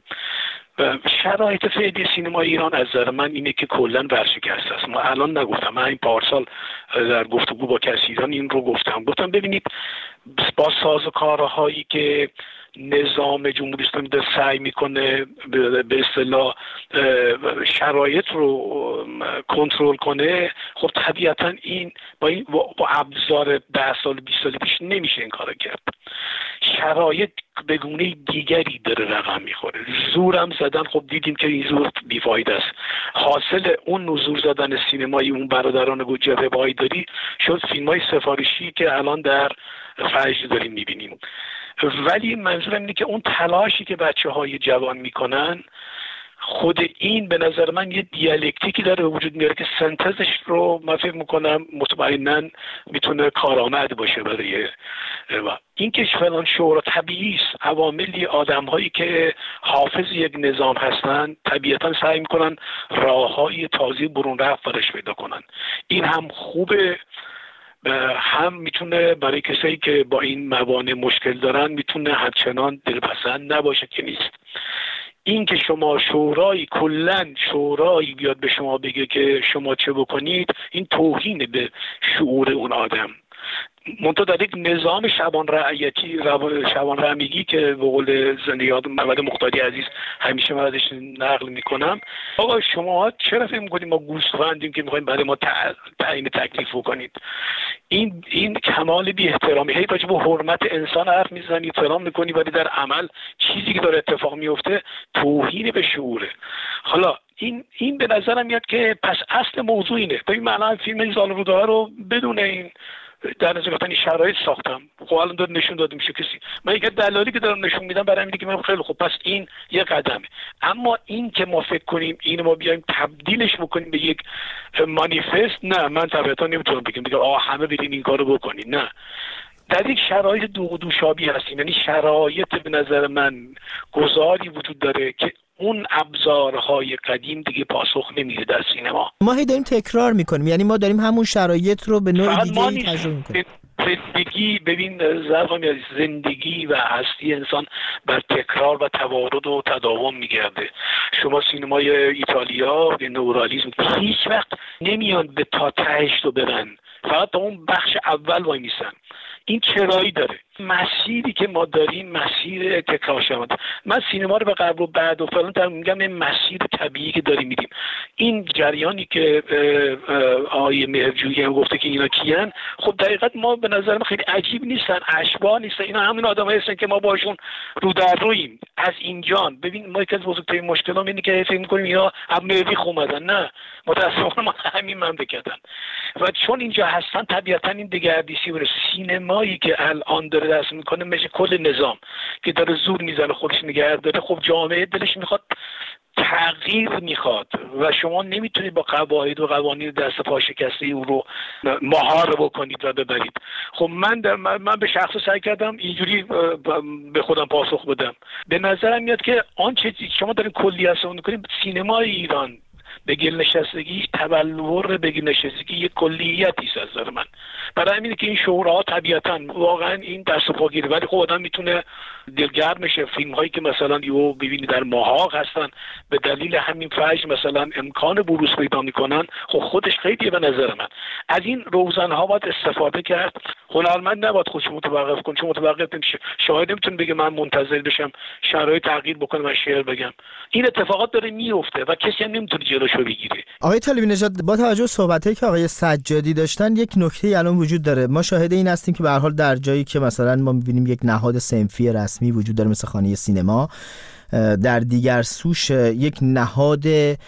شرایط فعلی سینما ایران از نظر من اینه که کلا ورشکسته است. ما الان نگفتم، من این پارسال در گفتگو با کسیدان این رو گفتم گفتم ببینید با سازوکارهایی که نظام جمهوری اسلامی داره سعی میکنه به اصطلاح شرایط رو کنترل کنه، خب طبیعتا این با این با ابزار ده سال بیست سال پیش نمیشه این کارو کرد. شرایط به گونه دیگری داره رقم میخوره. زورم زدن، خب دیدیم که این زور بیفایده است. حاصل اون نزور زدن سینمایی اون برادران گوجه پایداری شد فیلمای سفارشی که الان در فجر داریم میبینیم. ولی منظورم اینه که اون تلاشی که بچه های جوان میکنن، خود این به نظر من یه دیالکتیکی داره وجود میاره که سنتزش رو من فکر میکنم مطمئناً میتونه کارآمد باشه برای این که فلان شورا. طبیعی است عواملی آدم هایی که حافظ یک نظام هستن طبیعتاً سعی میکنن راههای تازه برون رفت برش پیدا کنن. این هم خوبه، هم میتونه برای کسایی که با این موانع مشکل دارن میتونه همچنان دلپسند نباشه که نیست. این که شما شورایی کلن شورایی بیاد به شما بگه که شما چه بکنید، این توهین به شعور اون آدم. منتها در یک نظام شبان رعیتی شبان رعمیگی که به قول زندیاد محمد مختاری عزیز همیشه من ازش نقل میکنم، آقا شما چرا فکر میکنید ما گوسفندیم که میخوایم برای ما تعیین تکلیف کنید؟ این این کمال بی احترامی. هی راجع به حرمت انسان حرف میزنی، احترام میکنی، ولی در عمل چیزی که داره اتفاق میفته توهین به شعوره. حالا این این به نظرم میاد که پس اصل موضوع اینه. ببین من الان فیلم زال رودا رو بدون این در نظر گرفتن شرایط ساختم. خب الان داره نشون داده میشه کسی، من یک دلالی که دارم نشون میدم برای همینه که من خیلی خوب، پس این یه قدمه. اما این که ما فکر کنیم این ما بیایم تبدیلش بکنیم به یک مانیفست، نه، من طبعا نمیتونم بگم دیگه آ همه برین این کارو بکنین. نه، در یک شرایط دو دوشابی هستیم، یعنی شرایط به نظر من گذاری وجود داره که اون ابزارهای قدیم دیگه پاسخ نمیده در سینما. ما هی داریم تکرار میکنیم، یعنی ما داریم همون شرایط رو به نوع دیگه تجربه میکنیم. زندگی ببین زرفامی زندگی و هستی انسان بر تکرار و توارد و تداوم میگرده. شما سینمای ایتالیا به نورالیسم هیچ وقت نمیان به تا تهش رو برن، فقط تا اون بخش اول وای میسن. این چرایی داره. مسیری که ما داریم مسیر تکرار شونده. من سینما رو به قبل و بعد و فلان تا میگم این مسیر طبیعی که داریم میریم. این جریانی که آقای مهرجویی هم گفته که اینا کیان، خب دقیقاً ما به نظر من خیلی عجیب نیستن، اشباح نیستن، اینا همین آدمایی هستن که ما باشون رو در رویم. از اینجان ببین ما یکی از بزرگترین مشکلات اینه که فکر می‌کنیم اینا از مریخ اومدن. نه، متأسفانه ما همین مملکتن و چون اینجا هستن طبیعتاً این دگردیسی و سینمایی که الان داره دست میکنه مثل کل نظام که داره زور میزنه خودش نگه داره. خب جامعه دلش میخواد تغییر میخواد و شما نمیتونید با قواعد و قوانین دست پا شکسته او رو مهار بکنید و ببرید. خب من در من به شخص سعی کردم اینجوری به خودم پاسخ بدم. به نظرم میاد که آنچه شما دارین کلی حساب میکنید، سینمای ایران به گل نشستگی تبلور به گل نشستگی یک کلیتی است از نظر من. برای همینه که این شعورها طبیعتاً واقعا این دست و پا گیره، ولی خب آدم میتونه دلگرم بشه. فیلم هایی که مثلا یو ببینید در ماهاق هستن به دلیل همین فجر مثلا امکان بروز پیدا میکنن، خب خودش خیلیه به نظر من. از این روزنها باید استفاده کرد. هنرمند نباید خودش متوقف کنه، چون متوقف نمیشه. شاهد نمیتونه بگه من منتظر بشم شرایط تغییر بکنه من شعر بگم. این اتفاقات داره میفته و کسی هم نمیتونه جلوشو بگیره. آقای طالبی نژاد، با توجه به صحبتایی که آقای سجادی داشتن، یک نکته الان وجود داره. ما شاهد این هستیم که به هر حال در جایی که مثلا ما می‌بینیم یک نهاد صنفی رسمی وجود داره مثل خانه سینما، در دیگر سوش یک نهاد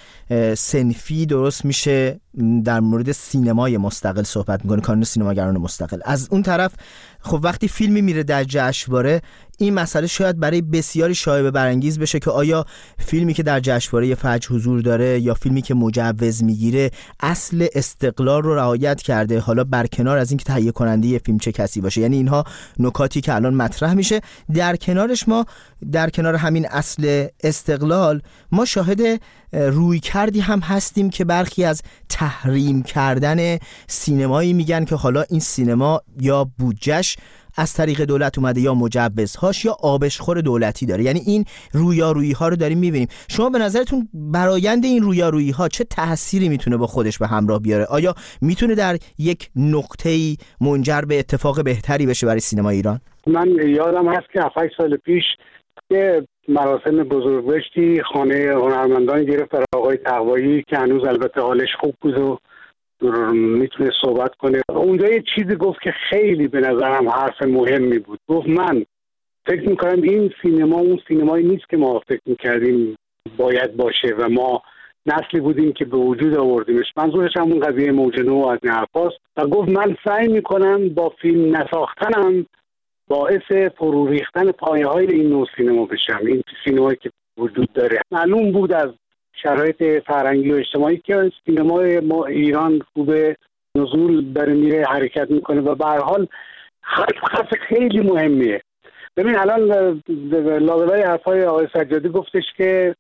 صنفی درست میشه در مورد سینمای مستقل صحبت میکنه، کانون سینماگران مستقل. از اون طرف خب وقتی فیلمی میره در جشنواره، این مسئله شاید برای بسیاری شایبه برانگیز بشه که آیا فیلمی که در جشنواره فجر حضور داره یا فیلمی که مجوز میگیره اصل استقلال رو رعایت کرده، حالا برکنار از اینکه تهیه کننده فیلم چه کسی باشه. یعنی اینها نکاتی که الان مطرح میشه. در کنارش ما در کنار همین اصل استقلال ما شاهد روی کردی هم هستیم که برخی از تحریم کردن سینمایی میگن که حالا این سینما یا بودجهش از طریق دولت اومده یا مجوزهاش یا آبشخور دولتی داره. یعنی این رویارویی ها رو داریم میبینیم. شما به نظرتون برآیند این رویارویی ها چه تأثیری میتونه با خودش به همراه بیاره؟ آیا میتونه در یک نقطه‌ای منجر به اتفاق بهتری بشه برای سینما ایران؟ من یادم هست که هفت سال پیش یه مراسم بزرگداشتی خانه هنرمندان گرفت برای آقای تقوایی که هنوز البته حالش خوب بود و میتونه صحبت کنه. اونجا یه چیزی گفت که خیلی به نظرم حرف مهمی بود. گفت من فکر میکنم این سینما اون سینمایی نیست که ما فکر میکردیم باید باشه و ما نسلی بودیم که به وجود آوردیمش. منظورش همون قضیه موج نو از این حرفاست و گفت من سعی میکنم با فیلم نساختنم باعث فرو ریختن پایه های این نوع سینما بشم، این سینمایی که وجود داره. معلوم بود از شرایط فرهنگی و اجتماعی که سینمای ما ایران خوب نزول داره میره، حرکت میکنه و به هر حال خط خیلی مهمیه. ببین الان لابلای حرفای آقای سجادی گفتش که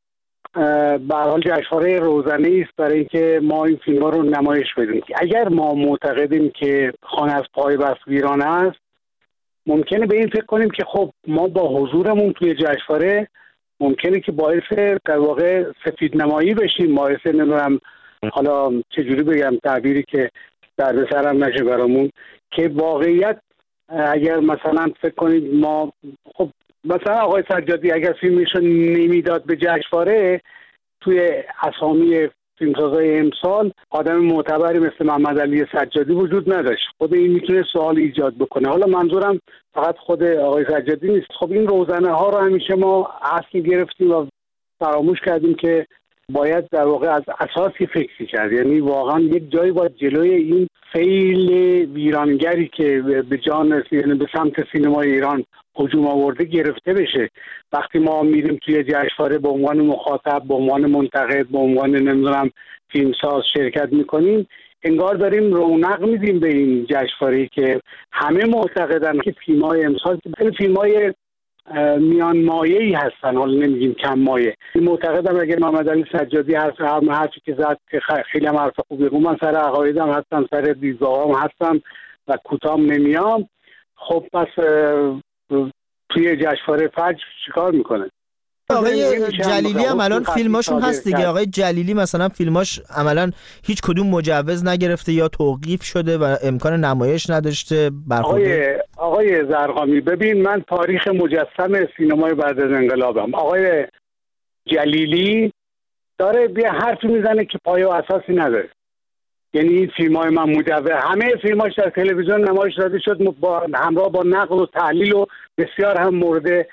به هر حال جشنواره روزانه‌ای است برای اینکه ما این فیلم‌ها رو نمایش بدیم. اگر ما معتقدیم که خانه از پای بست ویران است، ممکنه به این فکر کنیم که خب ما با حضورمون توی جشنواره ممکنه که باعث در واقع سفید نمایی بشیم، باعث نمیدونم حالا چجوری بگم تعبیری که درد سرم نشه برامون، که واقعیت اگر مثلا فکر کنید ما خب مثلا آقای سجادی اگر فیلمشو نمیداد به جشنواره، توی اسامی فیلمسازای امسال آدم معتبری مثل محمد علی سجادی وجود نداشت. خود این میتونه سوال ایجاد بکنه. حالا منظورم فقط خود آقای سجادی نیست. خب این روزنه ها رو همیشه ما اصل گرفتیم و فراموش کردیم که باید در واقع از اساسی فکر کرد. یعنی واقعا یک جایی باید جلوی این فیل ویرانگری که به جان به سمت سینمای ایران هجوم آورده گرفته بشه. وقتی ما میریم توی جشنواره به عنوان مخاطب، به عنوان منتقد، به عنوان نمیدونم فیلمساز شرکت میکنیم، انگار داریم رونق میدیم به این جشنواره که همه معتقدن که فیلم‌های امسال فیلم‌های میان مایه‌ای هستن، حالا نمیگیم کم مایه. معتقدم اگه محمد علی سجادی هست هم حرفی که زد که خیلی هم حرف خوبی بود، من سر عقایدم هستم، سر دیدگاهام هستم و کوتام نمیام. خب پس توی جشنواره فجر چیکار میکنه؟ آقای جلیلی هم الان فیلماشون هست دیگه. آقای جلیلی مثلا فیلماش عملا هیچ کدوم مجوز نگرفته یا توقیف شده و امکان نمایش نداشته. آقای آقای زرقامی ببین، من تاریخ مجسم سینمای بعد از انقلابم. آقای جلیلی داره بیا حرفی میزنه که پایه و اساسی نداره. یعنی این فیلمای من مجوز، همه فیلماش در تلویزیون نمایش داده شد با همراه با نقل و تحلیل و بسیار هم مورد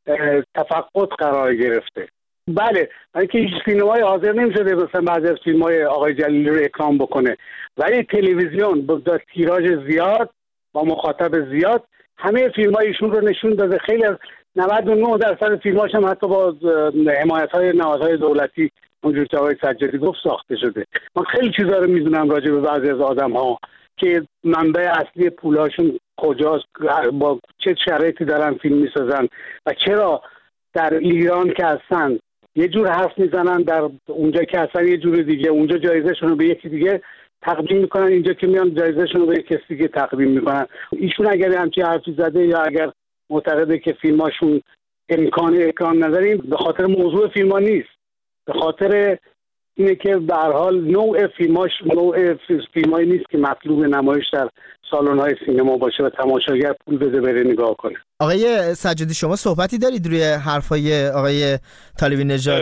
تفقد قرار گرفته. بله، اینکه هیچ سینمای حاضر نمی‌شده مثلا بعضی از فیلم‌های آقای جلیلی رو اکرام بکنه، ولی تلویزیون با تیراژ زیاد با مخاطب زیاد همه فیلم‌های ایشون رو نشون داده. خیلی از نود و نه درصد فیلم‌هاش هم حتی با حمایت‌های نهادهای دولتی اونجوری که آقای سجادی گفت ساخته شده. من خیلی چیزا رو می‌دونم راجع به بعضی از آدم‌ها که منبع اصلی پولاشون کجاست، با چه شرایطی دارن فیلم میسازن و چرا در ایران که هستن یه جور حرف میزنن، در اونجا که هستن یه جور دیگه، اونجا جایزه‌شون رو به یکی دیگه تقدیم میکنن، اینجا که میان جایزه‌شون رو به یک کسی دیگه تقدیم میکنن. ایشون اگر همچین حرفی زده یا اگر معتقده که فیلماشون امکان اکران نداریم، به خاطر موضوع فیلم‌ها نیست، به خاطر اینه که به هر حال نوع فیلماش نوع فیلمایی نیست که مطلوب نمایش در سالن‌های سینما باشه و تماشاگر پول بده بره نگاه کنه. آقای سجادی شما صحبتی دارید روی حرفای آقای طالبی نژاد؟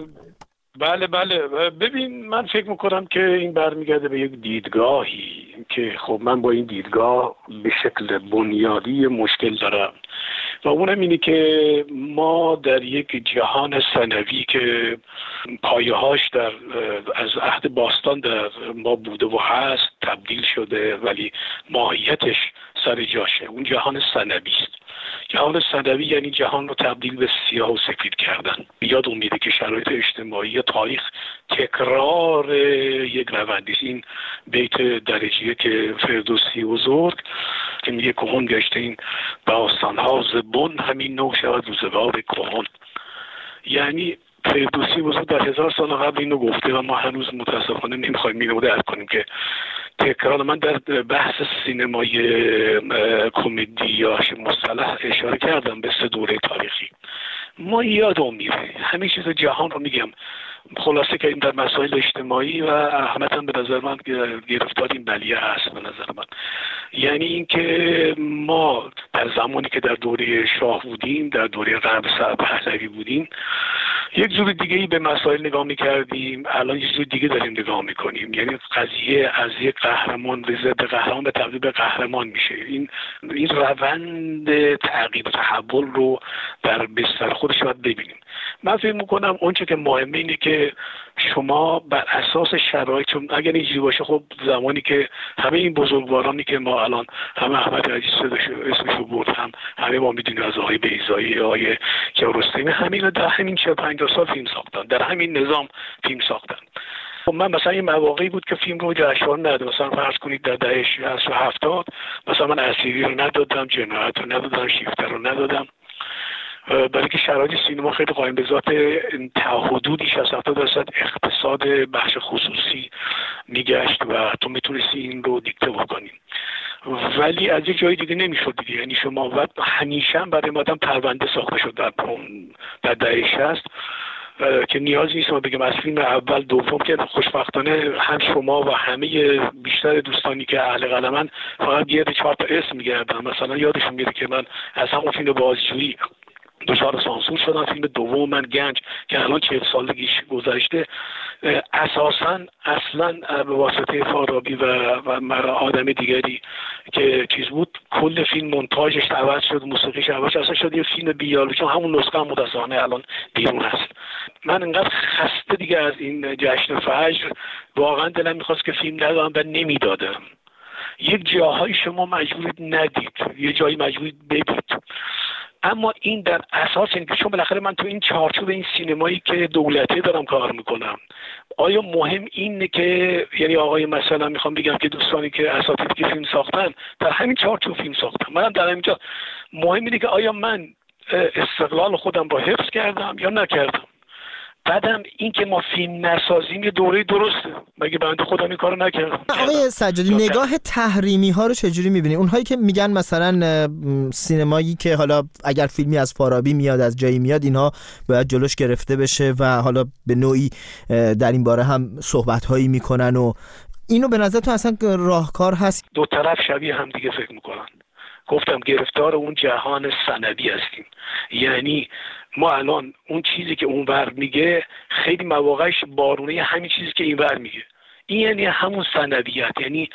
بله بله ببین، من فکر میکنم که این برمیگرده به یک دیدگاهی که خب من با این دیدگاه به شکل بنیادی مشکل دارم و اونم اینه که ما در یک جهان ثانوی که پایه‌هاش در از عهد باستان در ما بوده و هست تبدیل شده ولی ماهیتش سر جاشه، اون جهان ثانوی است. جهان ثانوی یعنی جهان رو تبدیل به سیاه و سفید کردن. یاد میده که شرایط اجتماعی تاریخ تکرار یک روندی است. این بیت درجیه که فردوسی بزرگ که میگه کهن گشته این داستان‌ها زبون همین نو شود روزگار کهن. یعنی فردوسی بزرگ در هزار سال قبل اینو گفته و ما هنوز متاسفانه نمیخوایم اینو درک کنیم که تکرار. من در بحث سینمای کمدی یا مصطلح اشاره کردم به سه دوره تاریخی. ما یادم میره همه چیز جهان رو میگم خلاصه که این در مسائل اجتماعی و احمد هم به نظر من گرفتار این بلیه هست به نظر من. یعنی اینکه ما در زمانی که در دوره شاه بودیم، در دوره قبل پهلوی بودیم، یک جور دیگه ای به مسائل نگاه میکردیم، الان یک جور دیگه داریم نگاه میکنیم. یعنی قضیه از یک قهرمان ضد قهرمان به تبدیل به قهرمان میشه. این این روند تغییر و تحول رو در بستر خودش باید ببینیم. من فکر میکنم اونچه که مهمه اینه که شما بر اساس شرایط، چون اگر اینجوری باشه خب زمانی که همه این بزرگوارانی که ما الان هم احمد عزیز اسمشو برد، هم همه ما میدونیم از آقای بیضایی، آقای کیارستمی، همین در همین چهل پنجاه سال فیلم ساختن، در همین نظام فیلم ساختن. خب من مثلا این مواقعی بود که فیلم رو جشنواره ندادم، مثلا فرض کنید در دهه شصت و هفتاد مثلا من اسیری رو ندادم، جنایت رو ندادم، شیفته رو ندادم، برای که شرایط سینما خیلی قائم به ذات تا حدودی شصت هفتاد درصد اقتصاد بخش خصوصی میگشت و تو میتونستی این رو دیکته بکنی، ولی از یک جای دیگه نمیشد دیگه. یعنی شما وقت همیشه برای مادم پرونده ساخته شد در در دهه شصت که نیازی نیست ما بگم از فیلم اول دوم که خوشبختانه هم شما و همه بیشتر دوستانی که اهل قلمن فقط گرد چهار تا اسم میگردن. مثلا یادشون میاد که من از همون فیلم بازجویی دچار سانسور شدم، فیلم دوم من گنج که الان چهل سالگیش گذشته اساساً اصلاً به واسطه فارابی و و آدم دیگری که چیز بود کل فیلم مونتاژش عوض شد، موسیقیش عوض شد، اصلا شد یه فیلم بیالو، چون همون نسخه هم متأسفانه الان بیرون هست. من انقدر خسته دیگه از این جشن فجر، واقعا دلم میخواست که فیلم ندارم و نمیدادم. یک جاهای شما مجبورید ندید، یه جایی مجبورید بدید، اما این در اساس اینه که چون بالاخره من تو این چارچوب این سینمایی که دولتی دارم کار میکنم، آیا مهم اینه که یعنی آقای مثلا میخوام بگم که دوستانی که اساتیدی که فیلم ساختن در همین چارچوب فیلم ساختن، منم در همینجا مهم اینه که آیا من استقلال خودم رو حفظ کردم یا نکردم. بعدم این که ما فیلم نسازیم یه دوره درسته، مگه بنده خودم این کارو نکردم؟ آقای سجادی نگاه تحریمی ها رو چجوری میبینی؟ اونهایی که میگن مثلا سینمایی که حالا اگر فیلمی از فارابی میاد از جایی میاد اینها باید جلوش گرفته بشه و حالا به نوعی در این باره هم صحبت هایی میکنن و اینو به نظر تو اصلا راهکار هست؟ دو طرف شبیه هم دیگه فکر میکنن. گفتم گرفتار اون جهان سندی هستیم، یعنی ما الان اون چیزی که اون ور میگه خیلی مواقعش بارونه همین چیزی که این ور میگه. این یعنی همون سندیت، یعنی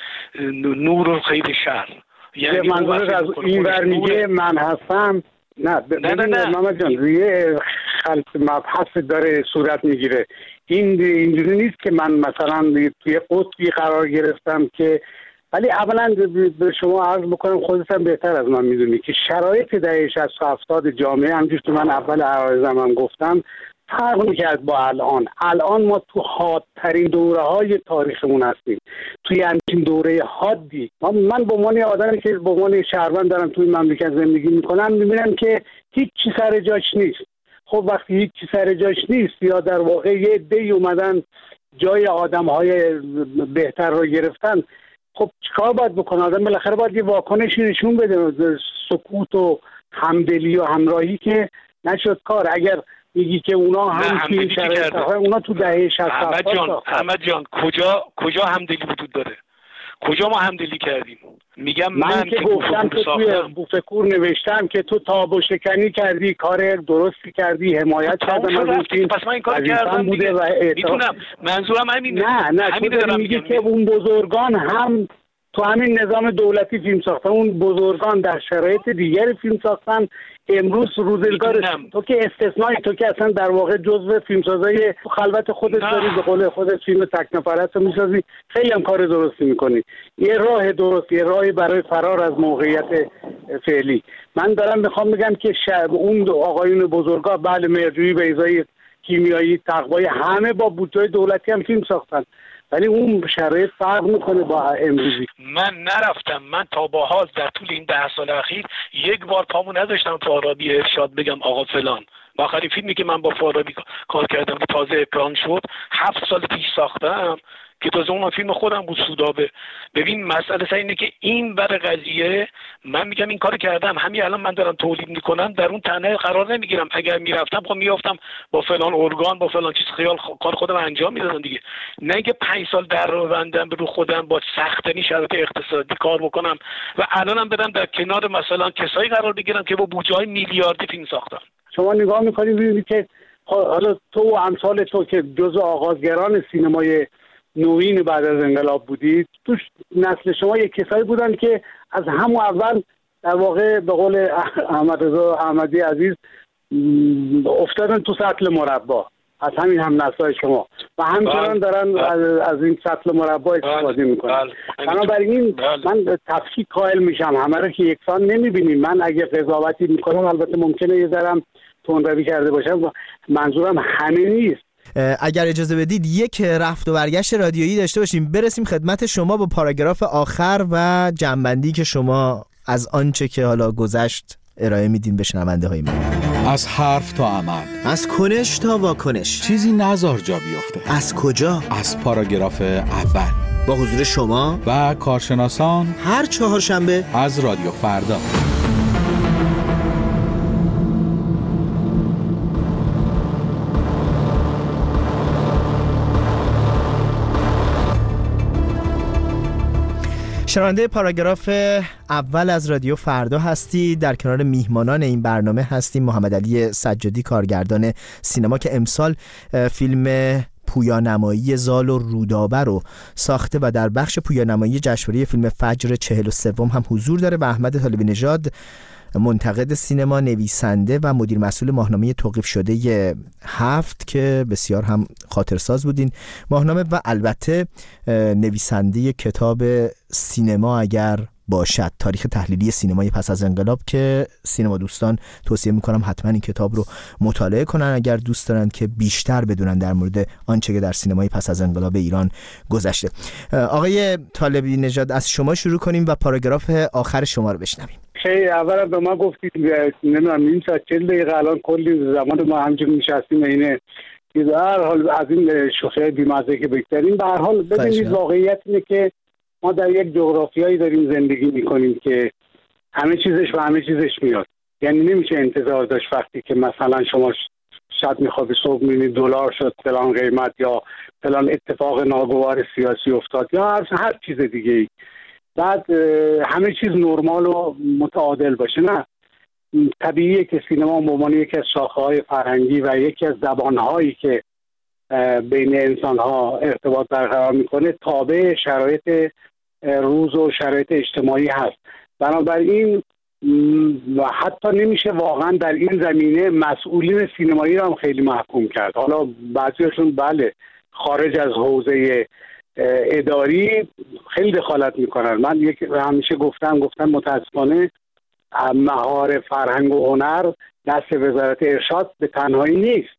نور و خیر شر. یعنی منظور از این ور میگه من هستم. نه نه نه نه محمد جان، روی خلط مبحث داره صورت میگیره. این اینجوری نیست که من مثلا توی قطبی قرار گرفتم که، ولی اولا به شما عرض بکنم خودت هم بهتر از من میدونی که شرایط دهه شصت و هفتاد جامعه همونجوری که من اول عرایزم هم گفتم فرق میکرد با الان. الان ما تو حادترین دوره های تاریخمون هستیم، توی همچین دوره حادی. من به عنوان آدمی که به عنوان شهروند دارم توی مملکت زندگی میکنم میبینم که هیچ چی سر جاش نیست. خب وقتی هیچ چی سر جاش نیست یا در واقع یه عده‌ای اومدن جای آدم‌های بهتر رو گرفتن، خب چیکار باید بکنه آدم؟ بالاخره باید یه واکنشی نشون بده، سکوت و همدلی و همراهی که نشد کار. اگر میگی که اونا هم توی شرایط اونا تو دهه شصت احمد جان احمد جان کجا کجا همدلی وجود داره؟ کجا ما همدلی کردیم؟ میگم من, من که گفتم که توی بوفکور نوشتم که تو تاب و شکنی کردی، کار درستی کردی، حمایت کردم از این فیلم. پس من این کار کردم بوده و میتونم منظورم همینه. نه نه همین تو داری میگی که اون بزرگان هم تو همین نظام دولتی فیلم ساختن، اون بزرگان در شرایط دیگری فیلم ساختن. امروز روزگار تو که استثنایی، تو که اصلا در واقع جزو فیلمسازای خلوت خودت داری، به قول خودت فیلم تک نفرت رو میسازی، خیلی هم کار درستی میکنی. یه راه درست، یه راهی برای فرار از موقعیت فعلی. من دارم میخوام بگم که شب اون آقایون بزرگا، بله مرجویی، بیضایی، کیمیایی، تقوایی، همه با بودجه دولتی هم فیلم ساختن، ولی اون شرایط فرق میکنه با امروزی. من نرفتم، من تا با حال در طول این ده سال اخیر یک بار پامو نذاشتم فارابی ارشاد بگم آقا فلان. آخرین فیلمی که من با فارابی کار کردم که تازه اکران شد هفت سال پیش ساختم که تازه اون فیلم خودم بود، سودابه. ببین مسئله سر اینه که این بر قضیه من میگم این کار کردم، همین الان من دارم تولید میکنم، در اون تنه قرار نمیگیرم. اگر میرفتم خب میافتم با فلان ارگان با فلان چیز خیال کار خودم انجام میدادم دیگه، نه اینکه پنج سال در رو بندم رو خودم با سخت‌ترین شرایط اقتصادی کار بکنم و الانم برم در کنار مثلا کسایی قرار بگیرم که با بودجه‌های میلیاردی فیلم ساختن. شما نگاه میکنید میبینید که حالا تو و امثال تو که جزء آغازگران سینمای نوین بعد از انقلاب بودید، توش نسل شما یک کسایی بودن که از همون اول در واقع به قول احمد رضا احمدی عزیز افتادن تو سطل مربع، از همین هم نسل‌های شما و همچنان دارن از, از این سطل مربع استفاده میکنن. بنابراین من تفکیک قائل میشم، همه رو که یکسان نمیبینیم. من اگه قضاوتی میکنم البته ممکنه یه ذرم تندروی کرده باشم، منظورم همه نیست. اگر اجازه بدید یک رفت و برگشت رادیویی داشته باشیم، برسیم خدمت شما با پاراگراف آخر و جنبندی که شما از آنچه که حالا گذشت ارائه میدین به شنونده های ما. از حرف تا عمل، از کنش تا واکنش، چیزی نزار جا بیفته. از کجا؟ از پاراگراف اول، با حضور شما و کارشناسان، هر چهارشنبه از رادیو فردا. شنونده پاراگراف اول از رادیو فردا هستی. در کنار میهمانان این برنامه هستیم محمد علی سجادی، کارگردان سینما که امسال فیلم پویانمایی زال و رودابه رو ساخته و در بخش پویانمایی جشنواره فیلم فجر چهل و سوم هم حضور داره، و احمد طالبی نژاد منتقد سینما، نویسنده و مدیر مسئول ماهنامه توقیف شده هفت که بسیار هم خاطرساز بودین ماهنامه، و البته نویسنده کتاب سینما اگر باشد، تاریخ تحلیلی سینمای پس از انقلاب، که سینما دوستان توصیه میکنم حتما این کتاب رو مطالعه کنن اگر دوست دارن که بیشتر بدونن در مورد آنچه که در سینمای پس از انقلاب ایران گذشته. آقای طالبی نژاد، از شما شروع کنیم و پاراگراف آخر شما رو بشنویم. خیلی اولا به ما گفتید نمیدونم این ساعت چهل دقیقه الان کلی زمان ما همچنین نشستیم اینه به هر حال از این شوخی بی‌مزه که بگذاریم. به هر حال ببینید واقعیت اینه که ما در یک جغرافیایی داریم زندگی میکنیم که همه چیزش و همه چیزش میاد. یعنی نمیشه انتظار داشت وقتی که مثلا شما شب میخوابی صبح میبینید دلار شد فلان قیمت یا فلان اتفاق ناگوار سیاسی افتاد یا هر, هر چیز دیگه ای بعد همه چیز نرمال و متعادل باشه. نه، طبیعیه که سینما به عنوان یکی از شاخه‌های فرهنگی و یکی از زبان‌هایی که بین انسان‌ها ارتباط برقرار میکنه تابع شرایط روز و شرایط اجتماعی هست. بنابراین و حتی نمیشه واقعا در این زمینه مسئولین سینمایی رو هم خیلی محکوم کرد. حالا بعضیاشون بله خارج از حوزه اداری خیلی دخالت میکنن. من یک همیشه گفتم گفتم متاسفانه مهار فرهنگ و هنر دست وزارت ارشاد به تنهایی نیست.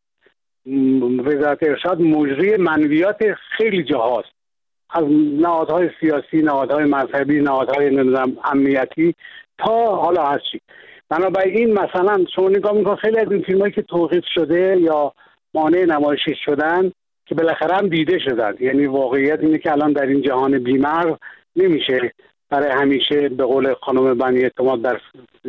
وزارت ارشاد مجری منویات خیلی جاهاست، از نهادهای سیاسی، نهادهای مذهبی، نهادهای نظام امنیتی تا حالا هر چی. بنابراین مثلا شما نگاه میکنید خیلی از این فیلمایی که توقیف شده یا مانع نمایشی شدن که بالاخره هم دیده شدن، یعنی واقعیت اینه که الان در این جهان بیمار نمیشه برای همیشه به قول خانم بنی اعتماد در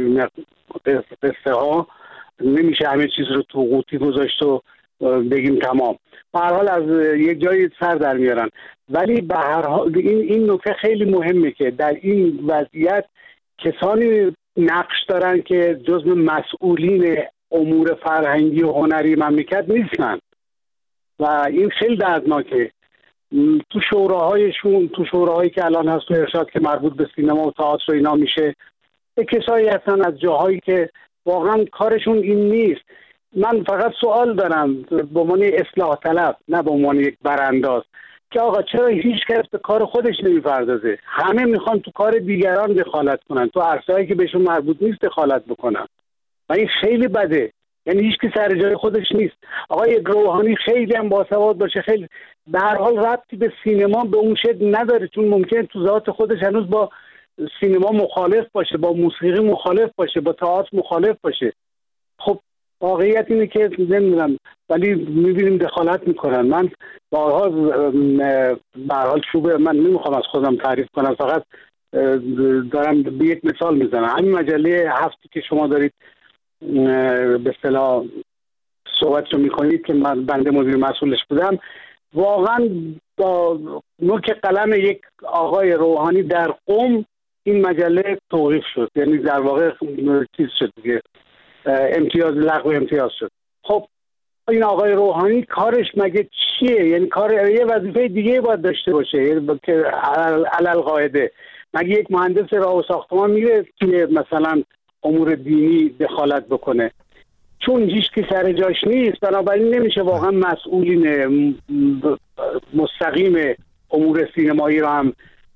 قصه ها نمیشه همه چیز رو تو قوطی گذاشت و بگیم تمام. به هر حال از یک جایی سر در میارن، ولی به هر حال این این نکته خیلی مهمه که در این وضعیت کسانی نقش دارن که جزو مسئولین امور فرهنگی و هنری مملکت نیستن و این خیلی دردناکه. تو شوراهایشون تو شوراهایی که الان هست تو ارشاد که مربوط به سینما و تئاتر و اینا میشه، کسایی هستن از جاهایی که واقعا کارشون این نیست. من فقط سوال دارم به عنوان اصلاح طلب، نه به عنوان یک برانداز، که آقا چرا هیچ کس به کار خودش نمیپردازه؟ همه میخوان تو کار دیگران دخالت کنن، تو عرصه‌ای که بهشون مربوط نیست دخالت بکنن و این خیلی بده. یعنی هیچ کی سر جای خودش نیست. آقای روحانی خیلی هم باسواد باشه، خیلی به هر حال ربطی به سینما به اون شکل نداره، چون ممکنه تو ذات خودش هنوز با سینما مخالف باشه، با موسیقی مخالف باشه، با تئاتر مخالف باشه. خب واقعیت اینه که نمیدونم، ولی میبینیم دخالت میکنن. من بارها به هر حال چوبه من نمیخوام از خودم تعریف کنم، فقط دارم به یک مثال میزنم. همین مجله هفتی که شما دارید به اصطلاح صحبتشو میکنید که من بنده مدیر مسئولش بودم، واقعا با نوک قلم یک آقای روحانی در قم این مجله توقیف شد، یعنی در واقع چیز شد دیگه، امتیاز لغو امتیاز شد. خب این آقای روحانی کارش مگه چیه؟ یعنی کار یه وظیفه دیگه باید داشته باشه، یعنی که علل قاعده مگه یک مهندس راه و ساختمان میره که مثلا امور دینی دخالت بکنه؟ چون هیچ کی سر جاش نیست، بنابراین نمیشه واقعا مسئولین مستقیم امور سینمایی رو هم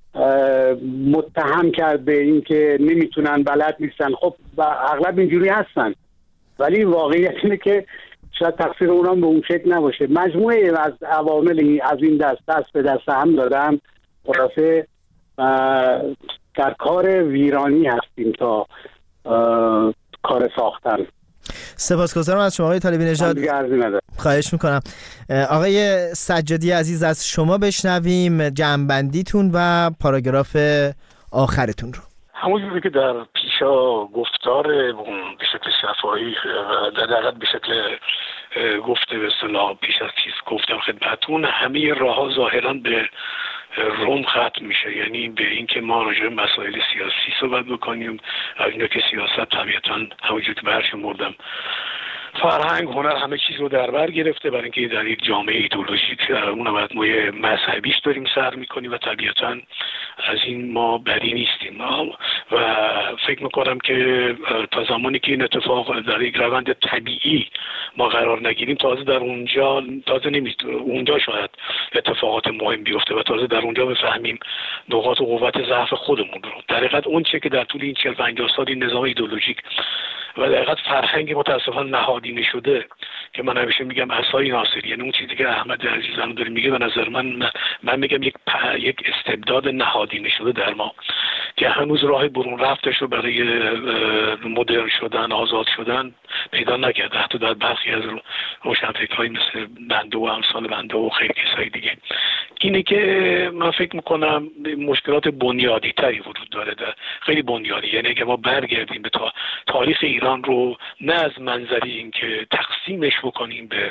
متهم کرد به این که نمیتونن، بلد نیستن. خب اغلب اینجوری هستن، ولی واقعیت اینه که شاید تقصیر اونام به اون شکل نباشه. مجموعه از عوامل از این دست دست به دست هم دادن، خلاصه در کار ویرانی هستیم تا کار ساختن. سپاسگزارم از شما آقای طالبی نژاد. خواهش میکنم. آقای سجادی عزیز از شما بشنویم جمع‌بندیتون و پاراگراف آخرتون رو. همونجوری که در پیشا گفتار به شکل شفاهی و در حقیقت به شکل گفته به اصطلاح پیش از چیز گفتم خدمتتون، همه راه‌ها ظاهراً به روم ختم میشه، یعنی به اینکه ما راجع به مسائل سیاسی صحبت بکنیم، از اینکه سیاست طبیعتاً همونجوری که برشمردم فرهنگ، هنر همه چیز رو در بر گرفته، برای اینکه در یک جامعه ایدئولوژیک در اون مجموعه مذهبیش داریم سر میکنیم و طبیعتاً از این ما بری نیستیم و فکر میکنم که تا زمانی که این اتفاق در یک روند طبیعی ما قرار نگیریم تازه در اونجا تازه نمیست اونجا شاید اتفاقات مهم بیفته و تازه در اونجا بفهمیم نقاط و قوت ضعف خودمون رو. در حقیقت اون چه که در طول این چهل پنجاه سال این نظام ایدئولوژیک و در حقیقت فرهنگ متاسفانه نهادینه شده که من همیشه میگم عصای ناصری، یعنی اون چیزی که احمد عزیزم داره میگه به نظر من من میگم یک یک استبداد نهادینه شده در ما که هنوز راه برون رفتش رو برای مدرن شدن، آزاد شدن پیدا نکرده، حتی در برخی از روشنفکرهای مثل بنده و امثال بنده و خیلی کسای دیگه. اینه که من فکر میکنم مشکلات بنیادی تری وجود داره، در خیلی بنیادی، یعنی که ما برگردیم به تا تاریخ ایران رو نه از منظری این که تقسیمش بکنیم به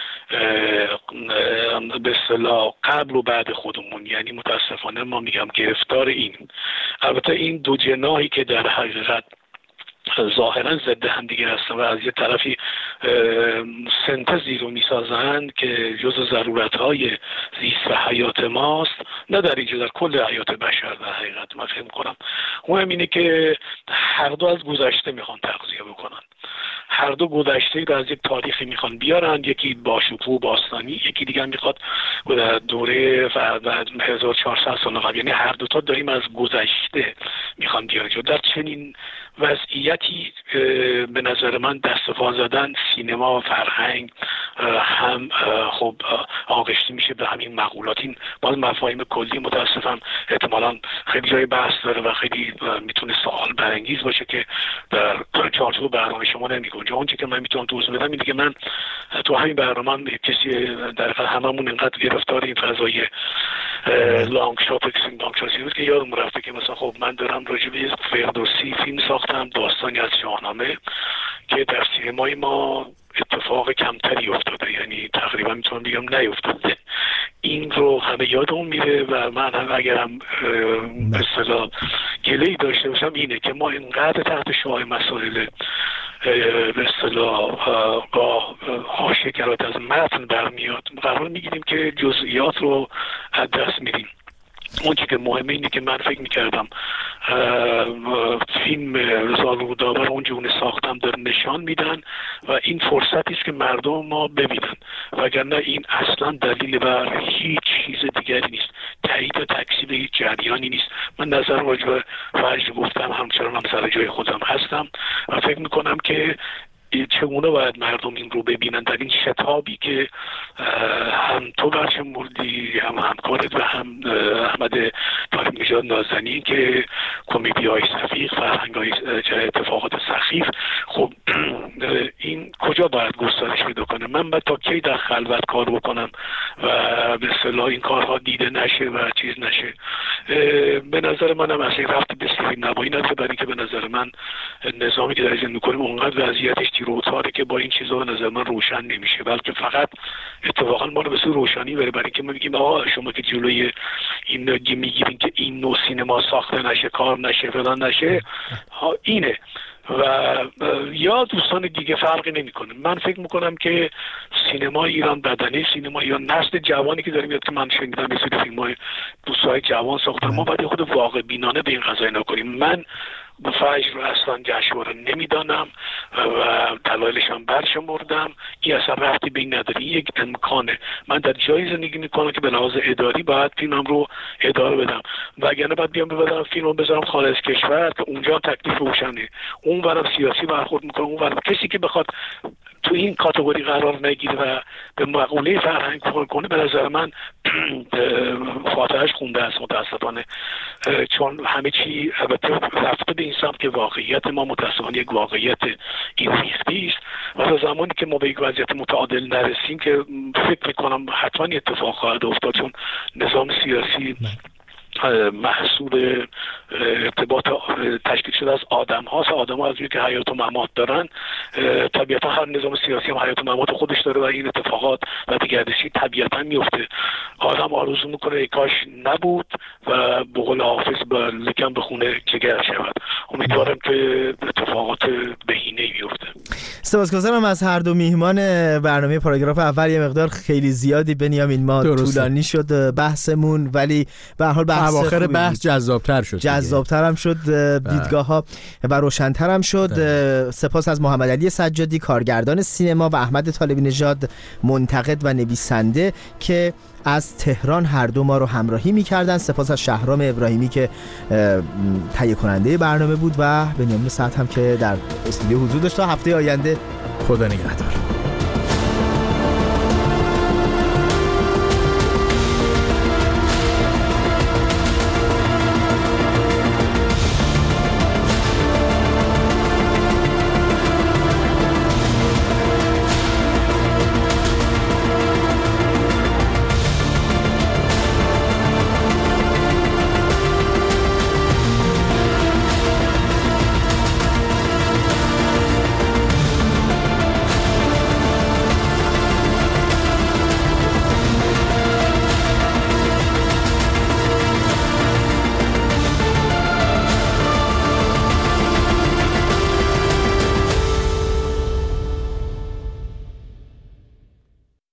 به اصطلاح قبل و بعد خودمون، یعنی متاسفانه ما میگم گرفتار این البته این دو جناحی که در حقیقت ظاهرا ضد هم دیگه هستن و از یه طرفی سنتزی رو میسازند که جزء ضرورت‌های زیست و حیات ماست، نه در اینجا در کل حیات بشر. در حقیقت من فکر می‌کنم مهم اینه که هر دو از گذشته میخوان تغذیه بکنن، هر دو گذشته رو از یک تاریخی میخوان بیارن، یکی با شکوه باستانی، یکی دیگه میخواد در دوره هزار و چهارصد سال قبل، یعنی هر دو تا داریم از گذشته میخوان بیارن. در چنین وضعیتی به نظر من دست و پا زدن سینما و فرهنگ هم خب آغشته میشه به همین مقولات. این باز مفاهیم کلی متاسفم احتمالاً خیلی جای بحث داره و خیلی میتونه سوال برانگیز باشه که در چارچوب برنامه شما نمیگنجه. اون چیزی که من میتونم توضیح بدم اینه که من تو همین برنامه کسی در واقع هممون اینقدر گرفتار این فضای لانگ شات اکسینگ لانگ شات بود که یادم رفته که مثلا خب من دارم راجع به فردوسی فیلم ساختم، داستانی از شاهنامه که در سینمای ما اتفاق کمتری افتاده، یعنی تقریبا میتونم بگم نیفتاده. این رو همه یادمون میره و من هم اگرم به اصطلاح گله‌ای داشته باشم اینه که ما اینقدر تحت شعاع مسائل به اصطلاح گاه حاشیه گرات از متن برمیاد قرار میگیریم که جزئیات رو از دست میدیم. اون چیزی که مهمه اینه که من فکر میکردم فیلم رضا رودابر اونجونه ساختم داره نشان میدن و این فرصتی است که مردم ما ببینن، وگرنه این اصلا دلیل بر هیچ چیز دیگری نیست، تایید و تکذیب هیچ جریانی نیست. من نظر راجع به فجر گفتم، همچنان هم سر جای خودم هستم و فکر میکنم که چگونه باید مردم این رو ببینن در این شتابی که هم تو برشمردی، هم همکارت و هم احمد طارق نژاد نازنین که کمدی های سفیق، فرهنگ های اتفاقات سخیف، خب این کجا باید گسترش پیدا کنه؟ من باید تا کی در خلوت کار بکنم و به اصطلاح این کارها دیده نشه و چیز نشه؟ به نظر منم اصلا رفتی به سیفی نبایی نداره، برای که به نظر من نظامی که در زندگی میکنیم اونقدر وضعیتش روتاره که با این چیزا به نظر من روشن نمیشه، بلکه فقط اتفاقا ما رو به سوی روشنی بره، برای که ما میگیم آقا شما که جلوی این میگیرین که این نوع سینما ساخته نشه، کار نشه، فلان نشه، ها اینه و یا دوستان دیگه فرقی نمیکنه. من فکر میکنم که سینما ایران، بدنه سینما یا نسل جوانی که داریم میاد که من شنیدم یه سری فیلم‌های دوستای جوان ساختن، ما باید خود واقع بینانه به این قضیه نکنیم. من به فجر رو اصلا جشنواره نمیدانم و دلایلش هم برشمردم، این اصلا رفتی به این نداری، یک امکانه. من در جایی زندگی میکنم که به لحاظ اداری باید فیلمم رو اداره بدم، وگرنه باید بیام ببرم فیلم رو بذارم خارج از کشور که اونجا تکلیف روشنه، اون برم سیاسی برخورد میکنم، اون برم کسی که بخواد تو این کاتگوری قرار نگیره و به مقوله فرهنگ کار کنه به نظر من فاتحه‌اش خونده است متاسفانه، چون همه چی البته رفته به این سمت که واقعیت ما متاسفانه یک واقعیت این ریختی است و تا زمانی که ما به یک وضعیت متعادل نرسیم که فکر میکنم حتما اتفاق خواهد افتاد، چون نظام سیاسی محصول ارتباط تشکیل شده از آدم هاست. آدم ها از روی که حیات و ممات دارن، طبیعتا هر نظام سیاسی هم حیات و ممات خودش داره و این اتفاقات و دگردشی طبیعتا میفته. آدم آرزو میکنه ای کاش نبود و به قول حافظ لکن به خونه جگر شود. امیدوارم که اتفاقات بهینه‌ای بیفته. سپاسگزارم از هر دو میهمان برنامه پاراگراف اول. یه مقدار خیلی زیادی بنیامین ما درسته. طولانی شد بحثمون، ولی به هر حال بحث اواخر بحث جذاب‌تر شد جذاب‌تر هم شد، دیدگاه‌ها و روشن‌تر هم شد. سپاس از محمد علی سجادی کارگردان سینما و احمد طالبی نژاد منتقد و نویسنده که از تهران هر دو ما رو همراهی می‌کردن. سپاس از شهرام ابراهیمی که تهیه کننده برنامه بود و بنیامین سعد هم که در استودیو حضور داشت. تا هفته آینده، خدا نگهدار.